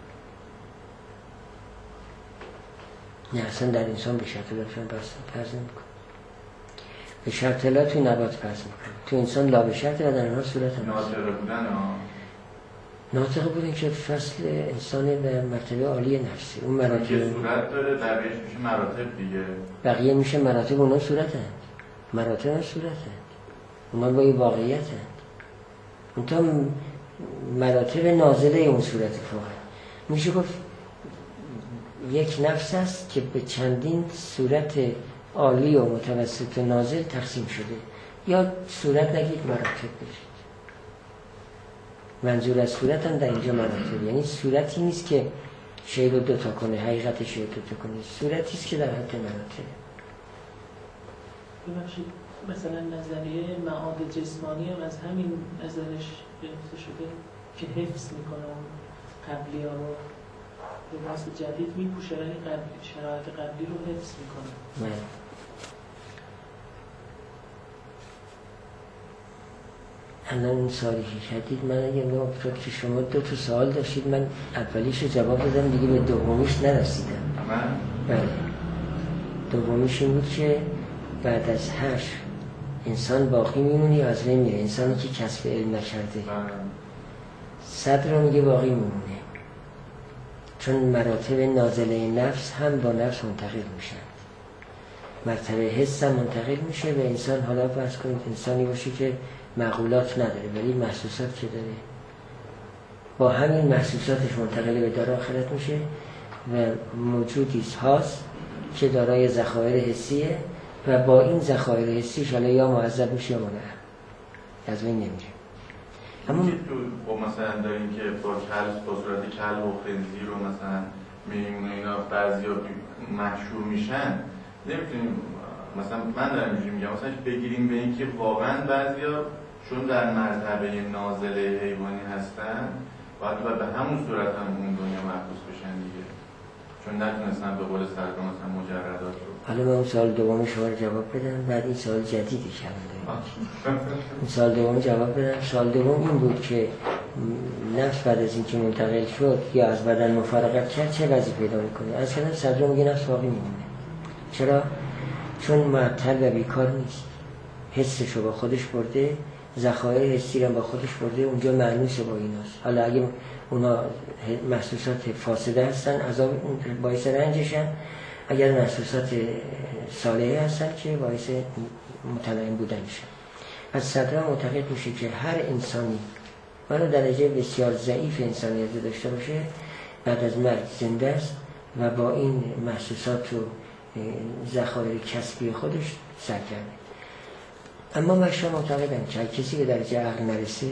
نه اصلا در انسان به شرط لا پرز نمیکنه. به شرط لا توی نبات پرز میکنه، تو انسان لا به شرط و در اینها صورت هم ناطقه بودن ناطقه بودن که فصل انسان به مرتبه عالی نفسی. اون مراتب که صورت داره بقیهش میشه مراتب دیگه. بقیه میشه مراتب، اونا صورت هست. مراتب هم صورت هست، اونا با واقعیت هست. اون تا مراتب نازله اون صورت فوقه. میشه گفت یک نفس است که به چندین صورت عالی و متوسط و نازل تقسیم شده یا صورت نگید، مراتب بشید. منظور از صورت هم در اینجا مراتب، یعنی صورتی نیست که شی رو دوتا کنه، حقیقت شی رو دوتا کنه، صورتی است که در حد مراتب. ببخشید مثلا نظریه معاد جسمانی هم از همین نظرش گرفته شده که حفظ میکنه قبلی ها رو به واسه جدید میپوشه ولی شرایط قبلی رو حفظ میکنه. الان این سوالی که کردید من اگه افتاد که شما 2 سوال داشتید، من اولیش رو جواب دادم، دیگه به دومیش نرسیدم. بله. دومیش این بود که بعد از حشر انسان باقی میمونه یا از بین میره؟ انسانی که کسب علم نکرده 100 رو میگه باقی میمونه، چون مراتب نازله نفس هم با نفس منتقل میشن، مرتبه حس هم منتقل میشه به انسان. حالا فرض کنید انسانی باشه که معقولات نداره ولی محسوسات که داره، با همین محسوساتش منتقل به دار آخرت میشه و موجودی هاست که دارای ذخایر حسیه و با این ذخایر حسیش حالا یا معذب میشه یا منعم، از بین نمیره. اما تو مثلا داریم که با صورت کل و خنزیر رو مثلا میمونه اینا بعضیا محشور میشن، نمیتونیم مثلا من دارم اینجوری میگم مثلا بگیریم به این که واقعا بعضیا چون در مرتبه نازله حیوانی هستن باید به همون صورت هم اون دنیا محبوس بشن دیگه، چون نتونستن به قول سرکار مثلا مجردات رو. حالا من اون سال دومی شما رو جواب بدم، بعد این سال جدیدی کردم. این سال دومی جواب بدم. سال دوم این بود که نفس بعد از این که منتقل شد یا از بدن مفارقت کرد چه وضعی پیدا میکنه؟ از کلام صدر میگه نفس باقی میمونه. چرا؟ چون معطل و بیکار نیست، حسشو با خودش برده، ذخایر حسی رو با خودش برده، اونجا معنوس با ایناست. حالا اگه اونا محسوسات فاسده هستن عذاب باعث رنجشن، اگر محسوسات صالحه هستن که باعث متنعم بودنشن. از صدر معتقد میشه که هر انسانی ولو درجه بسیار ضعیف انسانیت داشته باشه بعد از مرگ زنده است و با این محسوسات و ذخایر کسبی خودش سرگرمه. اما من شما معتقدم که کسی که درجه عقل نرسه،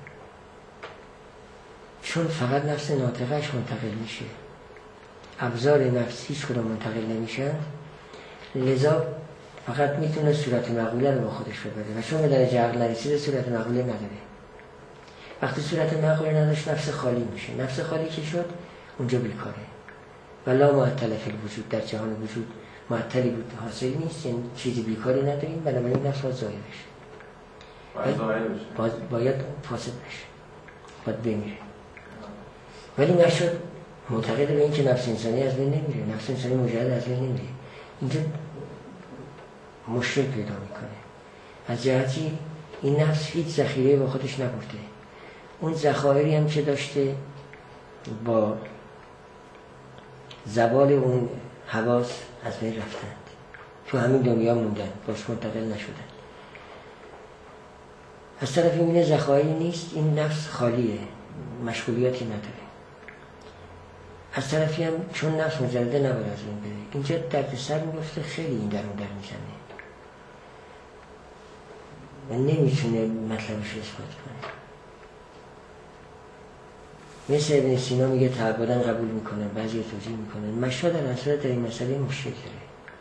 چون فقط نفس ناطقهش منتقل میشه، ابزار نفس هیچ کدوم منتقل نمیشن، لذا فقط میتونه صورت معقوله رو با خودش ببره و چون به درجه عقل نرسیده صورت معقوله نداره. وقتی صورت معقوله نداشت نفس خالی میشه، نفس خالی که شد اونجا بیکاره و لا معطل فی الوجود، در جهان وجود معطلی بود حاصل نیست، یعنی چیزی بیکاری نداریم، بنابراین نفس باید ظاهر بشه، باید فاسد بشه، باید بمیره. ولی نشد. معتقد به این که نفس انسانی از بین نمیره، نفس انسانی مجرد از بین نمیره، اینجا مشکل پیدا میکنه. از جهتی این نفس هیچ ذخیره با خودش نبرده، اون ذخایری هم که داشته با زوال اون حواس از بین رفتند، تو همین دنیا موندن، باش منتقل نشدن. از طرفی این ذخایری نیست، این نفس خالیه، مشغولیاتی نداره. از طرفی هم چون نفس مجرده نباید از این بره، اینجا درد سر میفته، خیلی این در اون در میزنه و نمیتونه مطلبش رو اثبات کنه. مثل ابن سینا میگه تعبداً قبول میکنن، بعضی توجیه میکنن. مشهد در اصلا در این مسئله مشکل داره،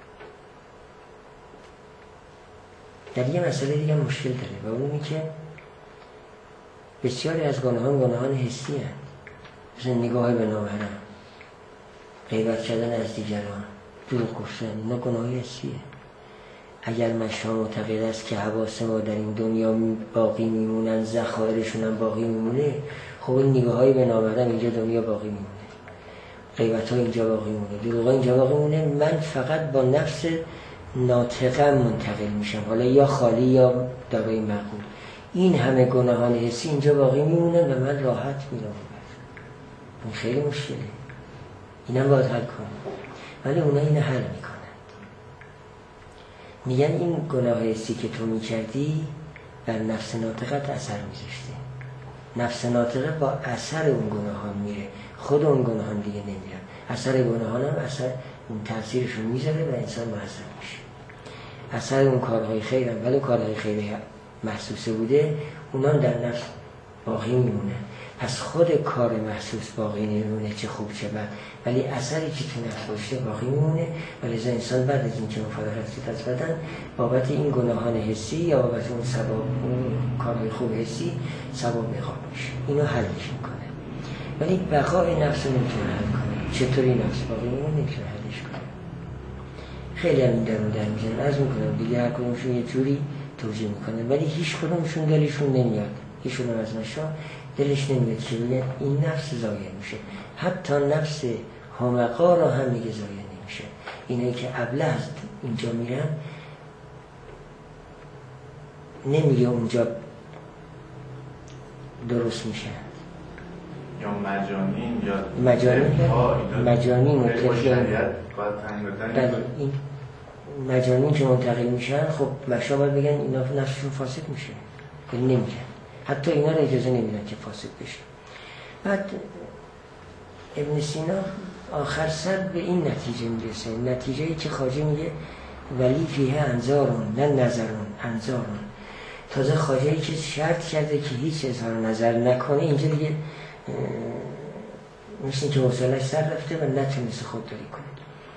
در یه مسئله دیگه مشکل داره و اونی که بسیاری از گناهان حسی هست، مثل نگاه به نامحرم، غیبت کردن از دیگران، دروغ گفتن، اینا گناه حسیه. اگر مشا معتقد است که حواس ما در این دنیا باقی میمونن، ذخایرشون هم باقی میمونه، خب این نگاه‌های به نامحرم اینجا دنیا باقی میمونه، غیبت‌ها اینجا باقی میمونه، دروغ‌ها اینجا باقی میمونه. من فقط با نفس ناطقه منتقل میشم، حالا یا خالی یا دارای معقول. این همه گناهان حسی اینجا باقی میمونن و من راحت میرم. این خیلی مشکله، اینم باید حل کنم. ولی اونا این حل میکنن، میگن این گناه حسی که تو میکردی بر نفس ناطقت اثر میذاشته، نفس ناطقه با اثر اون گناهان میره، خود اون گناهان دیگه نمیرن، اثر گناهان هم اثر اون تاثیرشون میذاره و انسان معذب میشه. اثر اون کارهای خیر هم ولی کارهای خیر محسوسه بوده، اونا در نفس باقی میمونه. پس خود کار محسوس باقی نمیمونه، چه خوب چه بد، ولی اثری که تو نفس باشه باقی میمونه. و لذا انسان بعد از اینکه مفارقت شد از بدن، بابت این گناهان حسی یا بابت اون ثواب، اون کارهای خوب حسی ثواب عقاب میشه. اینو حلش میکنه. ولی بقای نفس رو نمیتونه حل کنه. چطوری نفس باقی میمونه نمیتونه حلش کنه. خیلی هم این درون در میزنن. عرض میکنم دیگه هر کدومشون یه جوری توجیه میکنن، ولی هیچ کدومشون دلشون نمیاد، هیچ کدوم از مشا دلش نمیاد که این نفس ضایع میشه. حتی نفس حمقا را هم میگه ضایع نمیشه. اینایی که ابله از اینجا میرن نمیگه اونجا درست میشن، یا مجانین یا مجانین و طفل. بله این مجانین که منتقل میشن، خب مشا باید بگن اینا نفسشون فاسد میشه، ولی نمیگن. حتی اینا رو اجازه نمیدن که فاسد بشه. بعد ابن سینا آخر سر به این نتیجه میرسه، نتیجه‌ای که خواجه میگه ولی فیه انظارون نه نظرون انظارون. تازه خواجه‌ای که شرط کرده که هیچ اظهار نظر نکنه، اینجا دیگه مثل که حوصله‌اش سر رفته و نتونسته خودداری کنه.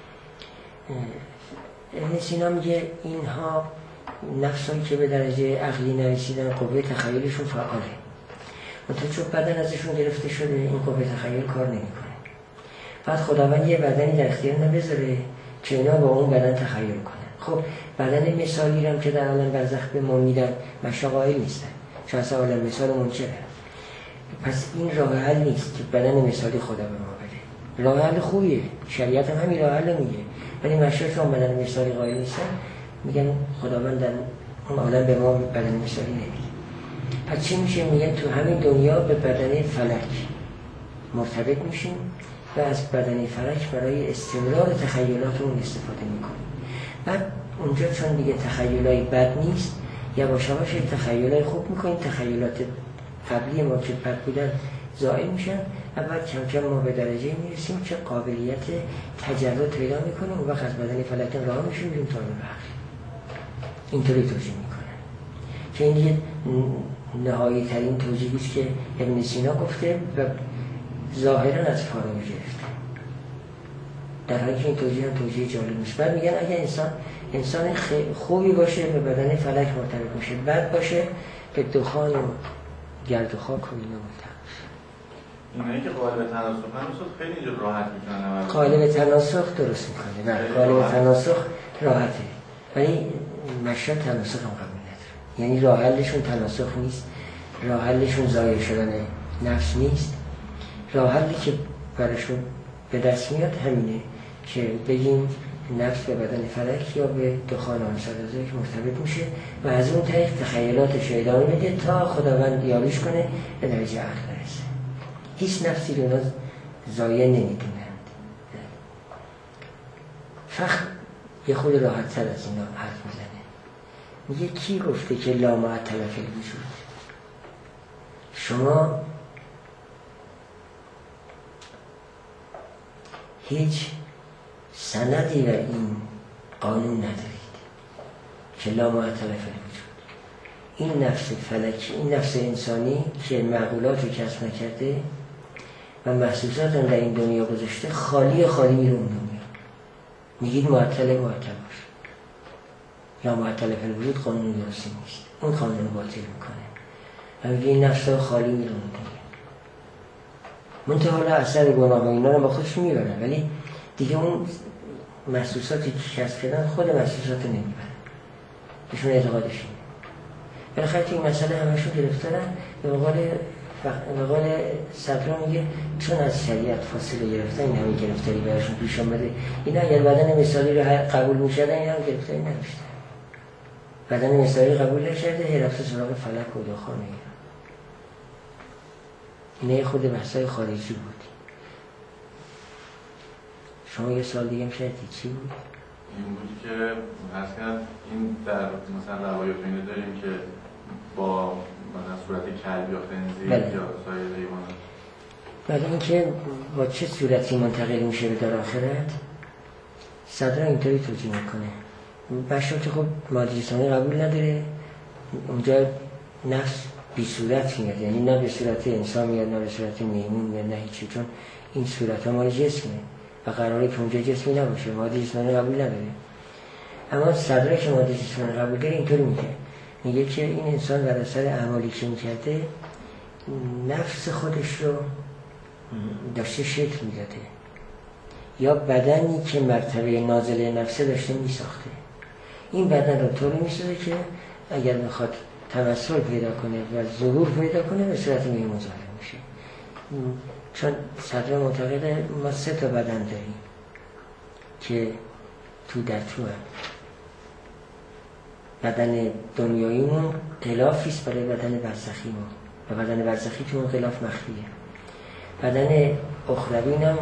ابن سینا میگه اینها نفسایی که به درجه عقلی نرسیدن قوه تخیلشون فعاله، منتها چون بدن ازشون گرفته شده این قوه تخیل کار نمیکنه. بعد خداوند یه بدنی در اختیار نبذاره که اینا با اون بدن تخیل کنن. خب بدن مثالی هم که در عالم برزخ به ما میدن مشا قائل نیستن، چون اصلا عالم مثال منکره. پس این راه حل نیست که بدن مثالی خدا به ما بده. راه حل خوبیه، شریعت هم همین راه حل میگه، ولی مشا چون بدن مثالی قائل نیستن میگن خداوند در اون عالم به ما بدن مثالی نمیده. پس چی میشه؟ میگن تو همین دنیا به بدن فلک مرتبط میشیم و از بدن فلک برای استمرار تخیلاتمون استفاده میکنیم. بعد اونجا چون دیگه تخیلای بد نیست، یواش یواش تخیلای خوب میکنیم، تخیلات قبلی ما که بد بودن زائل میشن و بعد کم کم ما به درجه میرسیم که قابلیت تجرد پیدا میکنیم و وقت از بدن فلک راه میشیم میریم تا بخش. اینطوری توجیه میکنن که این دیگه نهایی ترین توجیهی است که ابن سینا گفته و ظاهرا از فارابی گرفته، در حالی که این توجیه هم توجیه جالب نیست. بعد میگن اگه انسان خوبی باشه به بدن فلک مرتبط میشه، بد باشه به دخان و گرد و خاک و اینا مرتبط میشه. اینایی که قالب تناسخ خیلی اینجا راحت میکنن. قالب تناسخ درست میکنه، نه قالب تناسخ راحته، ولی مشا تناسخ هم قبول نداره. یعنی راه حلشون تناسخ نیست، راه حلشون ضایع شدن نفس نیست. راه حلی که براشون به دست میاد همینه که بگیم نفس به بدن فلک یا به دخان آنسالازه که مرتبط میشه و از اون طریق تخیلاتش ادامه میده تا خداوند یاریش کنه به درجه عقل برسه. هیچ نفسی رو اینا ضایع نمیدونند. فقط یه خود راحت تر از اینا حرف میزنه. میگه کی گفته که لا معطل فی الوجود؟ شما هیچ سندی و این قانون ندارید که لا معطل فی الوجود. این نفس فلکی، این نفس انسانی که معقولات رو کسب نکرده و محسوسات رو در این دنیا گذاشته، خالی میره اون دنیا. میگید معطل باشه. لا معطل فی الوجود قانون درستی نیست، اون قانون رو باطل میکنه و میگه این نفس رو خالی میره اون دنیا. منتها حالا اثر گناه و اینا رو با خودش میبرن، ولی دیگه اون محسوساتی که کسب کردن خود محسوسات رو نمیبرن، بهشون اعتقادش اینه. بالاخره این مسئله همشون گرفتارن. به قول صدرا میگه چون از شریعت فاصله گرفتن این همین گرفتاری براشون پیش آمده. اینا اگر بدن مثالی رو قبول میشدن این هم گرفتاری نداشتن. بدن مثالی قبول نکرده، رفته سراغ فلک و دخان. اینه خود بحثای خارجی بود. شما یه سال دیگه هم شاید چی بود؟ این بود که مثلا این در مثلا روایات اینه داریم که با مثلا صورت کلب یا خنزیر یا سایر حیوانات. بعد اینکه با چه صورتی منتقل میشه به در آخرت، صدرا اینطوری توجیه میکنه. بشر که خب ماده جسمانی قبول نداره، اونجا نفس بی صورت میاد، یعنی نه به صورت انسان میاد نه به صورت میمون میاد نه هیچی، چون این صورت ها مال جسمه و قراره که اونجا جسمی نباشه، ماده جسمانی قبول نداره. اما صدره که ماده جسمانی قبول داره اینطور میگه که این انسان بر اثر اعمالی که میکرده نفس خودش رو داشته شکل میداده، یا بدنی که مرتبه نازله نفسه داشته میساخته. این بدن رو طوری میسازه که اگر میخواد تمثل پیدا کنه و ظهور پیدا کنه به صورت میمون ظاهر میشه. چون صدر معتقده ما 3 تا بدن داریم که تو در تو هم. بدن دنیاییمون غلافیست برای بدن برزخیمون و بدن برزخی تو اون غلاف مخفیه. بدن اخروی هم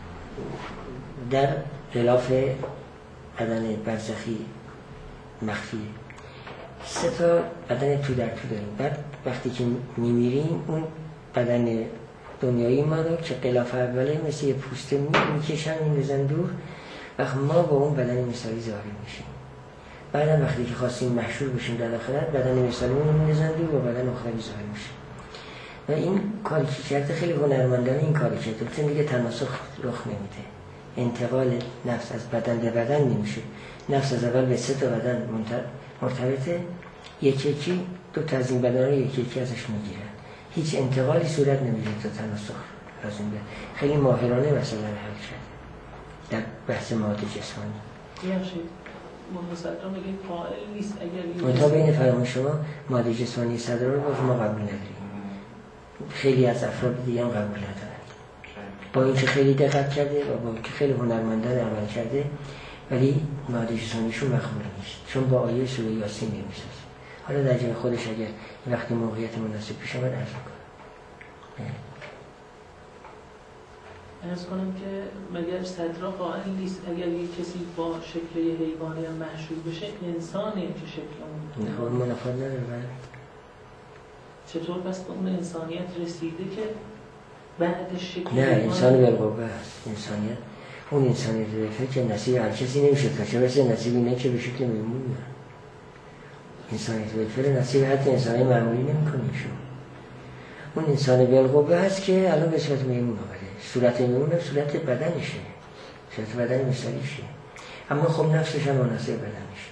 در غلاف بدن برزخی مخفیه. 3 تا بدن تو در تو داریم. بعد وقتی که میمیریم اون بدن دنیایی ما رو که غلاف اوله مثل یه پوسته میکشن میزن دور، وقت ما با اون بدن مثالی ظاهر میشیم. بعدم وقتی که خواستیم محشور بشیم در آخرت بدن مثالیمون رو میزن دور و بدن اخروی ظاهر میشه. و این کاری که کرده خیلی هنرمندانه این کاری کرده، چون دیگه تناسخ رخ نمیده، انتقال نفس از بدن به بدن نمیشه. نفس از اول به 3 تا بدن مرتبطه، یکی 2 تا از این بدن رو یکی ازش میگیرن، هیچ انتقالی صورت نمیده تا تناسخ لازم به. خیلی ماهرانه مثلا حل کرده در بحث ماده جسمانی. مصدر میگه قائل نیست اگر منطقه بین فرمان شما ماده جسمانی صدر رو باز ما قبول نداریم، خیلی از افراد دیگه هم قبول ندارن، با اینکه خیلی دقت کرده و با اینکه خیلی هنرمندانه عمل کرده، ولی ماده جسمانیشون مقبول نیست، چون با آیه سوره یاسین نمیسازه. حالا در جای خودش اگر وقتی موقعیت مناسب پیش آمد عرض میکنم. عرض کنم که مگر صدرا قائل نیست اگر یک کسی با شکل حیوانی هم محشور بشه انسانه که شکل اون نه منافات نداره. چطور پس به اون انسانیت رسیده که بعدش شکل نه انسان بالقوه هست. انسانیت اون انسانیت بفرد که نصیب هر کسی نمیشه، تا چه برسه نصیب اینه که به شکل میمون میاد. انسانیت بفرد نصیب حتی انسانی معمولی نمیکنه شو. اون انسان بالقوه هست که الان به صورت میمون آمده، صورت میمون هم صورت بدنشه، صورت بدن مثالیشه، اما خب نفسش هم مناسب بدنشه.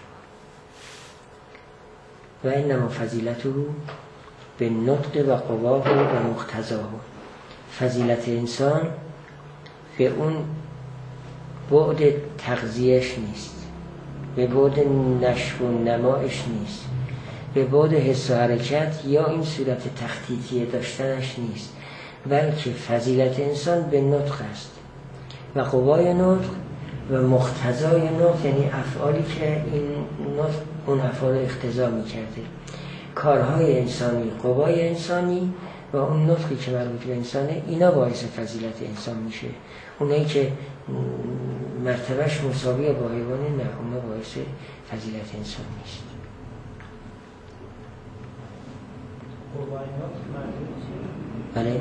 و اینما فضیلته به نطق و قواه و مقتضاه. فضیلت انسان به اون بعد تغذیهش نیست، به بعد نشو و نمایش نیست، به بعد حس و حرکت یا این صورت تخطیطی داشتنش نیست، بلکه فضیلت انسان به نطق است و قوای نطق و مقتضای نطق، یعنی افعالی که این نطق اون افعال اقتضا می کرده، کارهای انسانی، قوای انسانی و اون نطقی که مربوط به انسانه، اینا باعث فضیلت انسان میشه. اونایی که مرتبهش مساوی با حیوانه نه، اونا باعث فضیلت انسان نیست. بله؟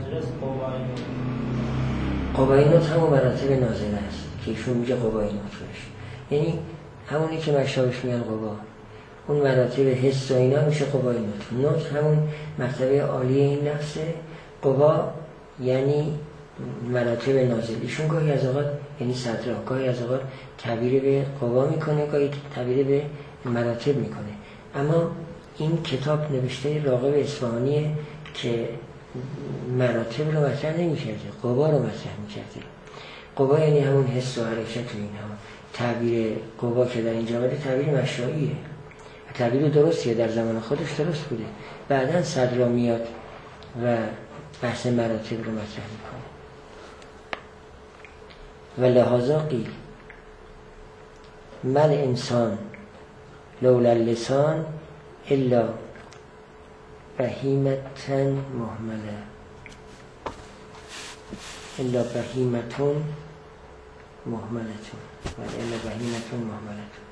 قوای نطق همون مراتب نازله است که ایشون میگه قوای نطقش، یعنی همونی که مشابهش میگن قوا، اون مراتب حس و اینا میشه قوای نطق. نطق همون مرتبه عالی این نفسه، قوا یعنی مراتب نازل. ایشون گاهی از اوقات یعنی صدرا گاهی از اوقات تعبیر به قوا میکنه، گاهی تعبیر به مراتب میکنه. اما این کتاب نوشته راغب اصفهانیه که مراتب رو مطرح نمی‌کرده، قوا رو مطرح می‌کرده. قوا یعنی همون حس و حرکت و اینها. تعبیر قوا که در اینجا آمده تعبیر مشروعیه، تعبیر درستیه، در زمان خودش درست بوده. بعداً صدرا میاد و بحث مراتب رو مطرح میکنه. و لحاظا قیل مل انسان لولا اللسان الا بهیمتن محمله، الا بهیمتون محملتون و الا بهیمتون محملتون.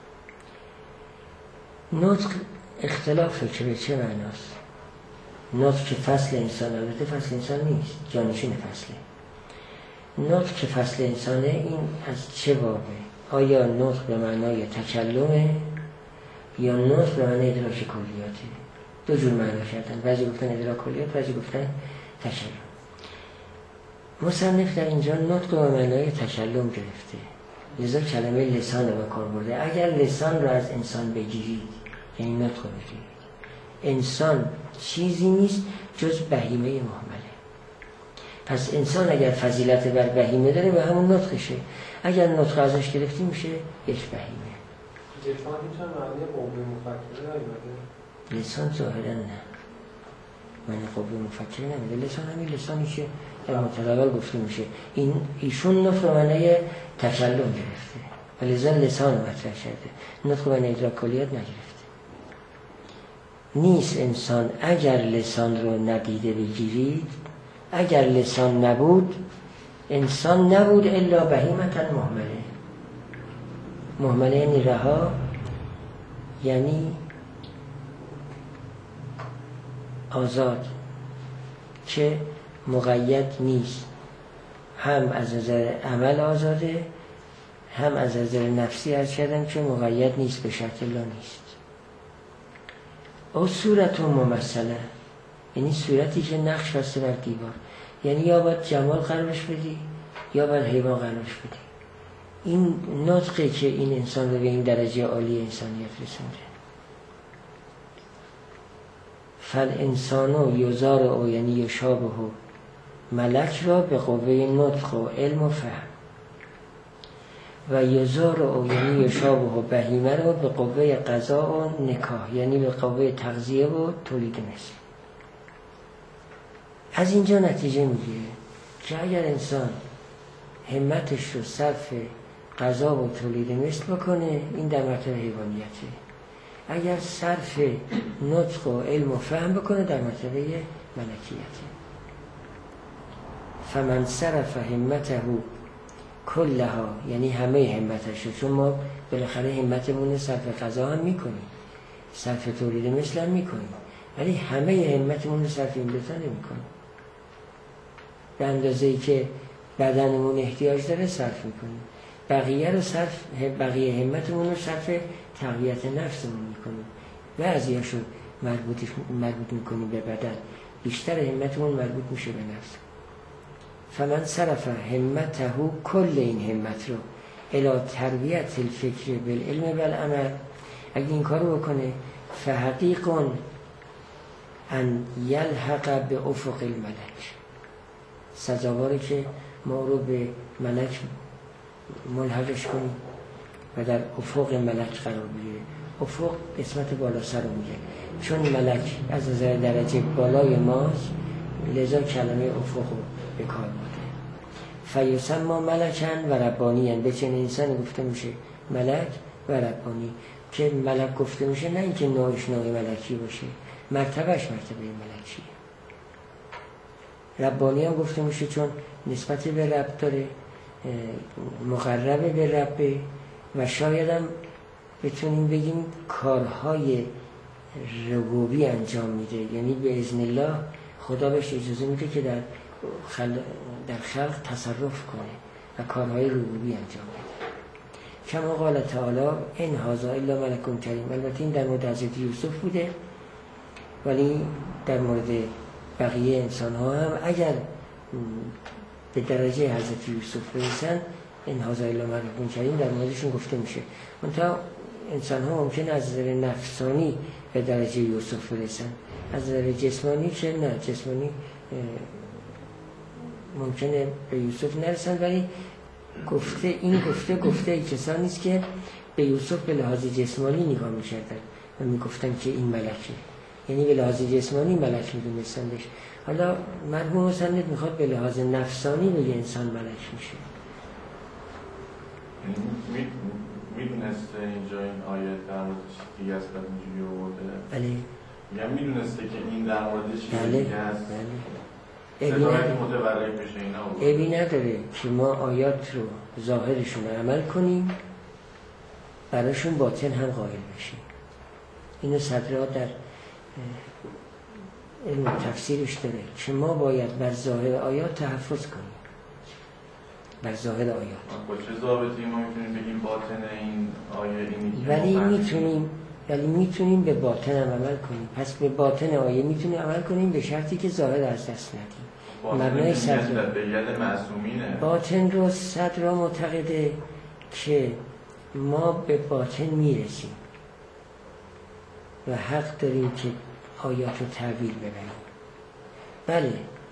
نطق اختلافه که به چه معناست. نطق که فصل انسان، البته فصل انسان نیست، جانشین فصله. نطق که فصل انسانه، این از چه بابه؟ آیا نطق به معنای تکلمه یا نطق به معنای ادراک کلیاته؟ دو جور معنا کردن، بعضی گفتن ادراک کلیات، بعضی گفتن تکلم. مصنف در اینجا نطق به معنای تکلم گرفته، لذا کلمه لسان رو به کار برده. اگر لسان رو از انسان بگیرید یعنی نطق رو بگیرید، انسان چیزی نیست جز بهیمه مهمله. پس انسان اگر فضیلت بر بهیمه داره به همون نطقشه، اگر نطق ازش گرفتی میشه یک بهیمه. لسان هیچ هم معنی قوه مفکره نمیده؟ لسان ظاهرا نه، معنی قوه مفکره نمیده. لسان همین لسانی که در متداول گفته میشه. ایشون نطق معنی تکلم گرفته و لذا لسان مطرح کرده، نطق معنی ادراک کلیات نگرفته. نیست انسان اگر لسان رو ندیده بگیرید، اگر لسان نبود انسان نبود الا بهیمتا مهمله. مهمله یعنی رها، یعنی آزاد که مقید نیست، هم از نظر عمل آزاده، هم از نظر نفسی عرض کردم که مقید نیست، به شکل لا نیست. او صورت ممثله، یعنی صورتی که نقش بسته بر دیوار، یعنی یا باید جمال قرارش بدی یا باید حیوان قرارش بدی. این نطقی که این انسان رو به این درجه عالی انسانیت رسونده. فالانسانو یزار او یعنی یشابه ملک را به قوه نطق و علم و فهم، و یزار او یعنی یشابه بهیمه را به قوه قضا و نکاح، یعنی به قوه تغذیه و تولید مثل. از اینجا نتیجه میگیره که اگر انسان همتش رو صرف قضا و تولید مثل بکنه این در مرتبه حیوانیته، اگر صرف نطق و علم و فهم بکنه در مرتبه ملکیته. فمن صرف همته کلها، یعنی همه همتش رو، چون ما بالاخره همتمون صرف قضا هم میکنیم، صرف تولید مثل هم میکنیم، ولی همه همتمون رو صرف این دوتا نمیکنیم. به اندازه‌ای که بدنمون احتیاج داره صرف میکنیم، بقیه همتمون رو صرف تقویت نفسمون میکنیم، بعضیاشو مربوط میکنیم به بدن، بیشتر همتمون مربوط میشه به نفس. فمن صرف همته کل این همت رو الی تربیت الفکر بالعلم والعمل، اگه این کارو بکنه فحقیق ان یلحق به افق الملک، سزاواره که ما رو به ملک ملحقش کنیم و در افق ملک قرار بگیره. افق قسمت بالا سر رو میگه، چون ملک از نظر درجه بالای ماست لذا کلمه افق رو به کار برده. فیسمى ملکن و ربانیان، به چنین انسان گفته میشه ملک و ربانی، که ملک گفته میشه نه اینکه نوعش نوع ملکی باشه، مرتبهش مرتبه ملکیه. ربانی هم گفته میشه چون نسبت به رب داره، مقرب به ربه، و شاید هم بتونیم بگیم کارهای ربوبی انجام میده، یعنی به اذن الله خدا بهش اجازه میده که در خلق تصرف کنه و کارهای ربوبی انجام بده. کما قال تعالی ان هذا الا ملک کریم. البته این در مورد حضرت یوسف بوده، ولی در مورد بقیه انسان ها هم اگر به درجه حضرت یوسف برسن ان هذا الا ملک کریم در موردشون گفته میشه. منتها انسان ها ممکنه از نظر نفسانی به درجه یوسف برسن، از نظر جسمانی که نه، جسمانی ممکنه به یوسف نرسن، ولی گفته کسانی است که به یوسف به لحاظ جسمانی نگاه می‌کردن و میگفتن که این ملکه، یعنی به لحاظ جسمانی ملک می‌دونستندش. حالا مرحوم مصنف میخواد به لحاظ نفسانی بگه انسان ملک میشه. میدونسته اینجا این آیه در مورد چیزی است بعد اینجوری آورده؟ بله. میگم میدونسته که این در مورد چیزی است؟ عیبی نداره که ما آیات رو ظاهرشون عمل کنیم، براشون باطن هم قائل بشیم. اینو صدرها در علم تفسیرش داره که ما باید بر ظاهر آیات تحفظ کنیم. بر ظاهر آیات. با چه ضابطی ما میتونیم بگیم باطن این آیه اینی که ولی میتونیم به باطن هم عمل کنیم. پس به باطن آیه میتونیم عمل کنیم به شرطی که ظاهر از دست ندیم. مبنای صدر به ید معصومینه. باطن رو صدر معتقده که ما به باطن میرسیم و حق داریم که آیات رو تعبیر ببریم. بله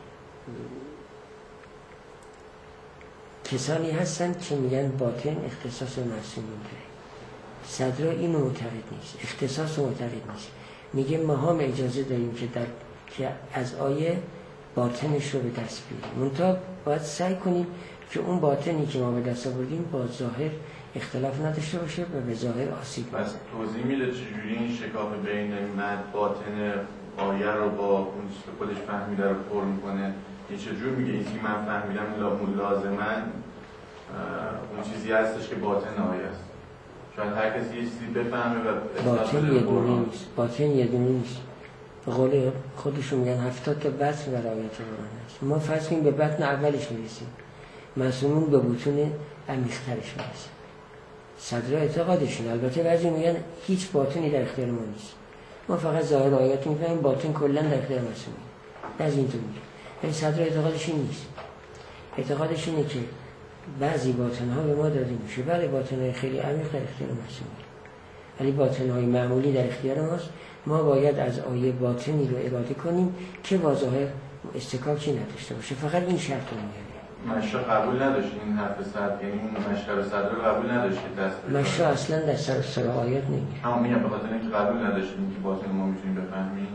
کسانی هستن که میگن باطن اختصاص معصومین داره. صدرا اینو معتقد نیست، اختصاص معتقد نیست. میگه ما هم اجازه داریم که از آیه باطنش رو به دست بیاریم. منتها باید سعی کنیم که اون باطنی که ما به دست آوردیم با ظاهر اختلاف نداشته باشه و به ظاهر آسیب نزنه. پس توضیح میده چجوری این شکاف بین باطن آیه رو با اون چیزی که خودش فهمیده رو پر میکنه؟ یه چجور میگه این که من فهمیدم لازماً اون چیزی هستش که باطن آیه است. شاید هر کسی یه چیزی بفهمه و باطن یه دونه نیست. باطن یه دونه نیست. به قول خودشون میگن 70 تا بطن در آیات قرآن است. ما فرض کنیم به بطن اولش میرسیم، معصومون به بطن عمیق‌ترش میرسیم. صدر اعتقادشون. البته بعضی میگن هیچ باطنی در اختیار ما نیست، ما فقط ظاهر آیات میفهمیم، باطن کلا در اختیار معصومین. بعضی اینطور میگن. ولی صدر اعتقادش این نیست. اعتقادش اینه که بعضی باطن‌ها به ما داده میشه. بله باطن‌های خیلی عمیق در اختیار معصومین، ولی باطن‌های معمولی در اختیار ماست. ما باید از آیه باطنی رو اراده کنیم که با ظاهر استکاکی نداشته باشه. فقط این شرط رو میاره. مشا قبول نداشت این حرف صدر، یعنی اون مشکل صدر رو قبول نداشت که دست بده. مشا اصلا در سر آیات نمیگه. همون میگم به خاطر اینکه قبول نداشتیم که باطن ما میتونیم بفهمیم.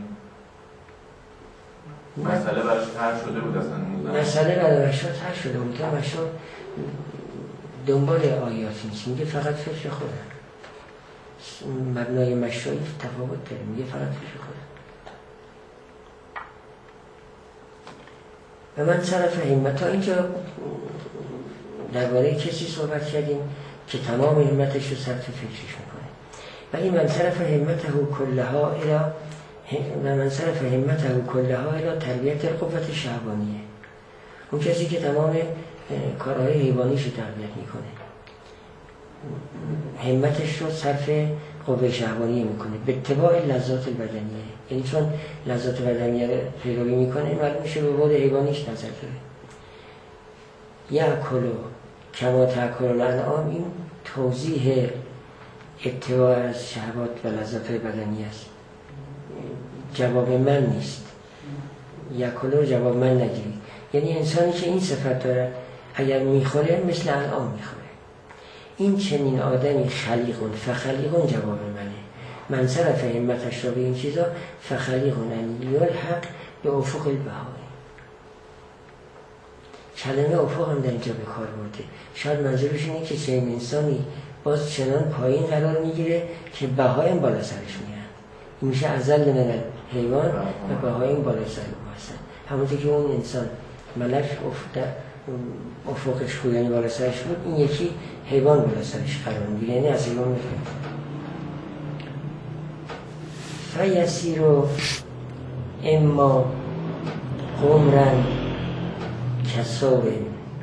مسئله براش طرح شده بود اصلا اون مسئله برای مشا طرح شده بود. تا مشا دنبال آیات نیست، میگه فقط فکر خودم. مبنای مشایی تفاوت داره، میگه فقط فکر خودم. و من صرف همت تا اینجا درباره کسی صحبت کردیم که تمام همتش رو صرف فکرش میکنه. ولی من صرف همته کلها الى تربیت قوت شهوانیه. اون کسی که تمام کارهای حیوانیش رو تربیت میکنه، همتش رو صرف قوه شهوانیه میکنه به اتباع لذات البدنیه. یعنی چون لذات بدنیه رو پیروی میکنه، معلوم میشه به بعد حیوانیش نظر داره. یأکلوا کما تأکل الانعام، این توضیح اتباع از شهوات و لذات بدنی است، جواب من نیست. یأکلوا جواب من نگیرید. یعنی انسانی که این صفت داره اگر میخوره مثل انعام میخوره. این چنین آدمی خلیقون فخلیقون جواب منه. من صرف همتش را به این چیزا فخلیقون ان یلحق به افق البهایی. کلمه افق هم در اینجا به کار برده. شاید منظورش اینه که چنین انسانی باز چنان پایین قرار میگیره که بهایم بالا سرش میاد. این میشه ازل من حیوان و بهایم بالا سرش هستن. همونطور که اون انسان ملک افقش بود، یعنی بالا سرش بود، این یکی حیوان بالا سرش قرار میگیره، یعنی از حیوان میفهمه. فیسیر اما قمرن کسوره.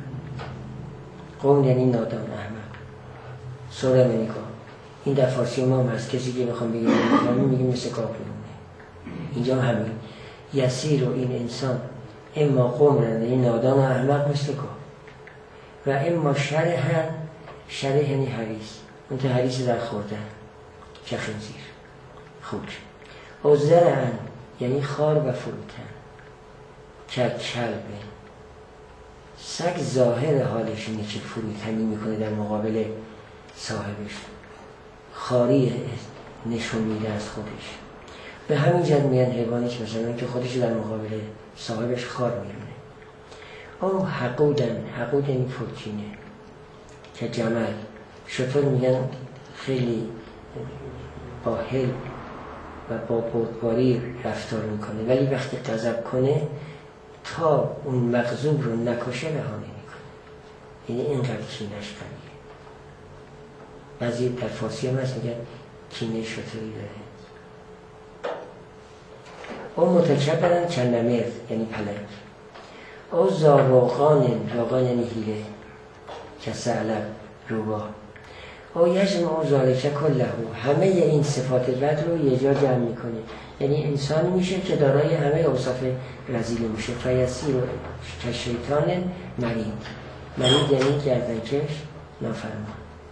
قوم یعنی نادان احمق، سوره نمیگه. این در فارسی ما هم هست، کسی که میخوام بگیم میگیم مثل کافرونه. اینجا همین یسیر و این انسان اما قمرن یعنی نادان و احمق مثل کافر، و اما شرهن، شره یعنی حریص، اون تو حریص در خوردن که خنزیر خوک. او زرهن یعنی خار و فروتن که کلبه. سگ ظاهر حالش اینه که فروتنی میکنه در مقابل صاحبش، خاری نشون میده از خودش. به همین جد میان حیوانش مثلا که خودش در مقابل صاحبش خار میرونه. او حقودن، حقود یعنی پرچینه که جمل. شطور میگن خیلی با حل و با بردباری رفتار میکنه، ولی وقتی غضب کنه تا اون مغضوب رو نکشه رها نمیکنه. یعنی اینقدر کینش قویه. بعضی در فارسی هم هست میگن کینه شطوری داره. او متکبرن کنمر یعنی پلنگ. او زاروغان، روغان یعنی هیله. که ثعلب روباه او یجمع ذالک کله، همه این صفات بد رو یه جا جمع میکنه، یعنی انسانی میشه که دارای همه اوصاف رذیل میشه. فیسیر که شیطان مرید یعنی گردنکش نافرمان.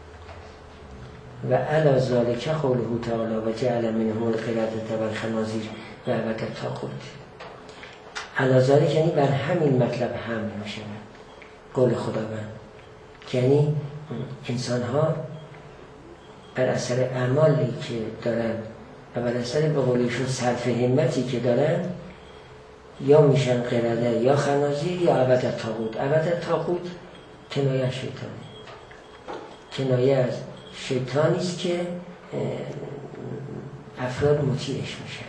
و علی ذالک قوله تعالی و جعل منهم القردة والخنازیر و عبد الطاغوت. علی ذالک یعنی بر همین مطلب حمل میشه قول خداوند، یعنی انسان ها بر اثر اعمالی که دارن و بر اثر به قولیشون صرف همتی که دارن یا میشن قرده یا خنازیر یا عبد الطاغوت. عبد الطاغوت کنایه شیطانه، کنایه از شیطانی است که افراد مطیعش میشن.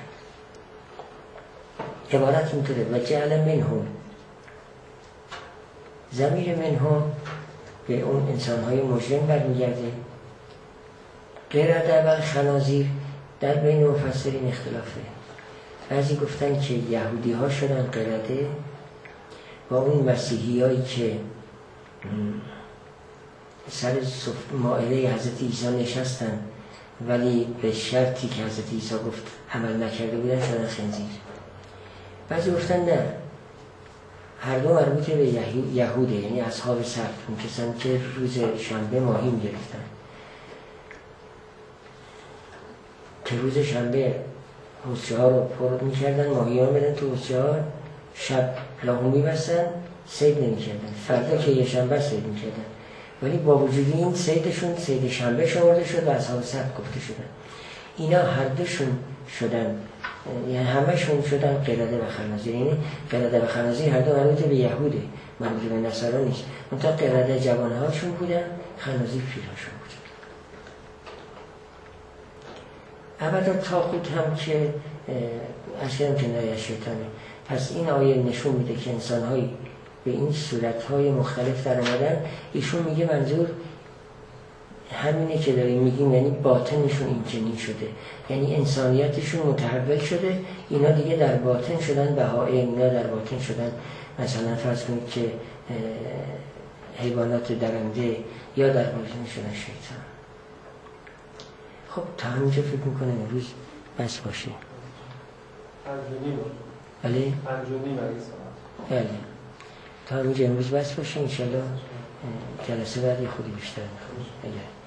عبارت اینطوره و جعل منهم، ضمیر منهم به اون انسان‌های مجرم برمیگرده. قرده و خنازیر در بین مفسرین اختلافه. بعضی گفتن که یهودی ها شدن قرده و اون مسیحی هایی که سر مائده حضرت عیسی نشستن ولی به شرطی که حضرت عیسی گفت عمل نکرده بودن شدن خنزیر. بعضی گفتن نه، هر دو مربوط به یهوده، یعنی اصحاب سبت، اون کسانی که روز شنبه ماهی می‌گرفتن، که روز شنبه حوضچه ها رو پر می‌کردن، ماهی ها می‌دن تو حوضچه ها، شب لاغو می‌بستن، صید نمی‌کردن، فردا که یه شنبه صید می‌کردن. ولی با وجود این صیدشون صید شنبه شمرده شد و اصحاب سبت گفته شدن. اینا هر دوشون شدن، یعنی همشون شدن قرده و خنازیر. یعنی قرده و خنازیر هر دو مربوط به یهوده، مربوط به نصارا نیست. منتها قرده جوانهاشون بودن، خنازیر پیرهاشون بودن. عبد الطاغوت هم که اصلا کنایه شیطانه. پس این آیه نشون میده که انسان‌هایی به این صورت‌های مختلف در آمدن. ایشون میگه منظور همینه که داریم میگیم، یعنی باطنشون این چنین شده، یعنی انسانیتشون متحول شده. اینا دیگه در باطن شدن بهائم، اینا در باطن شدن مثلا فرض کنید که حیوانات درنده، یا در باطن شدن شیطان. خب تا همینجا فکر میکنم امروز بس باشه. 5:30 بله؟ 5:30 اگه ساعت. بله. تا همینجا امروز بس باشه، انشالله جلسه بعدی خودی بیشتر میخوام.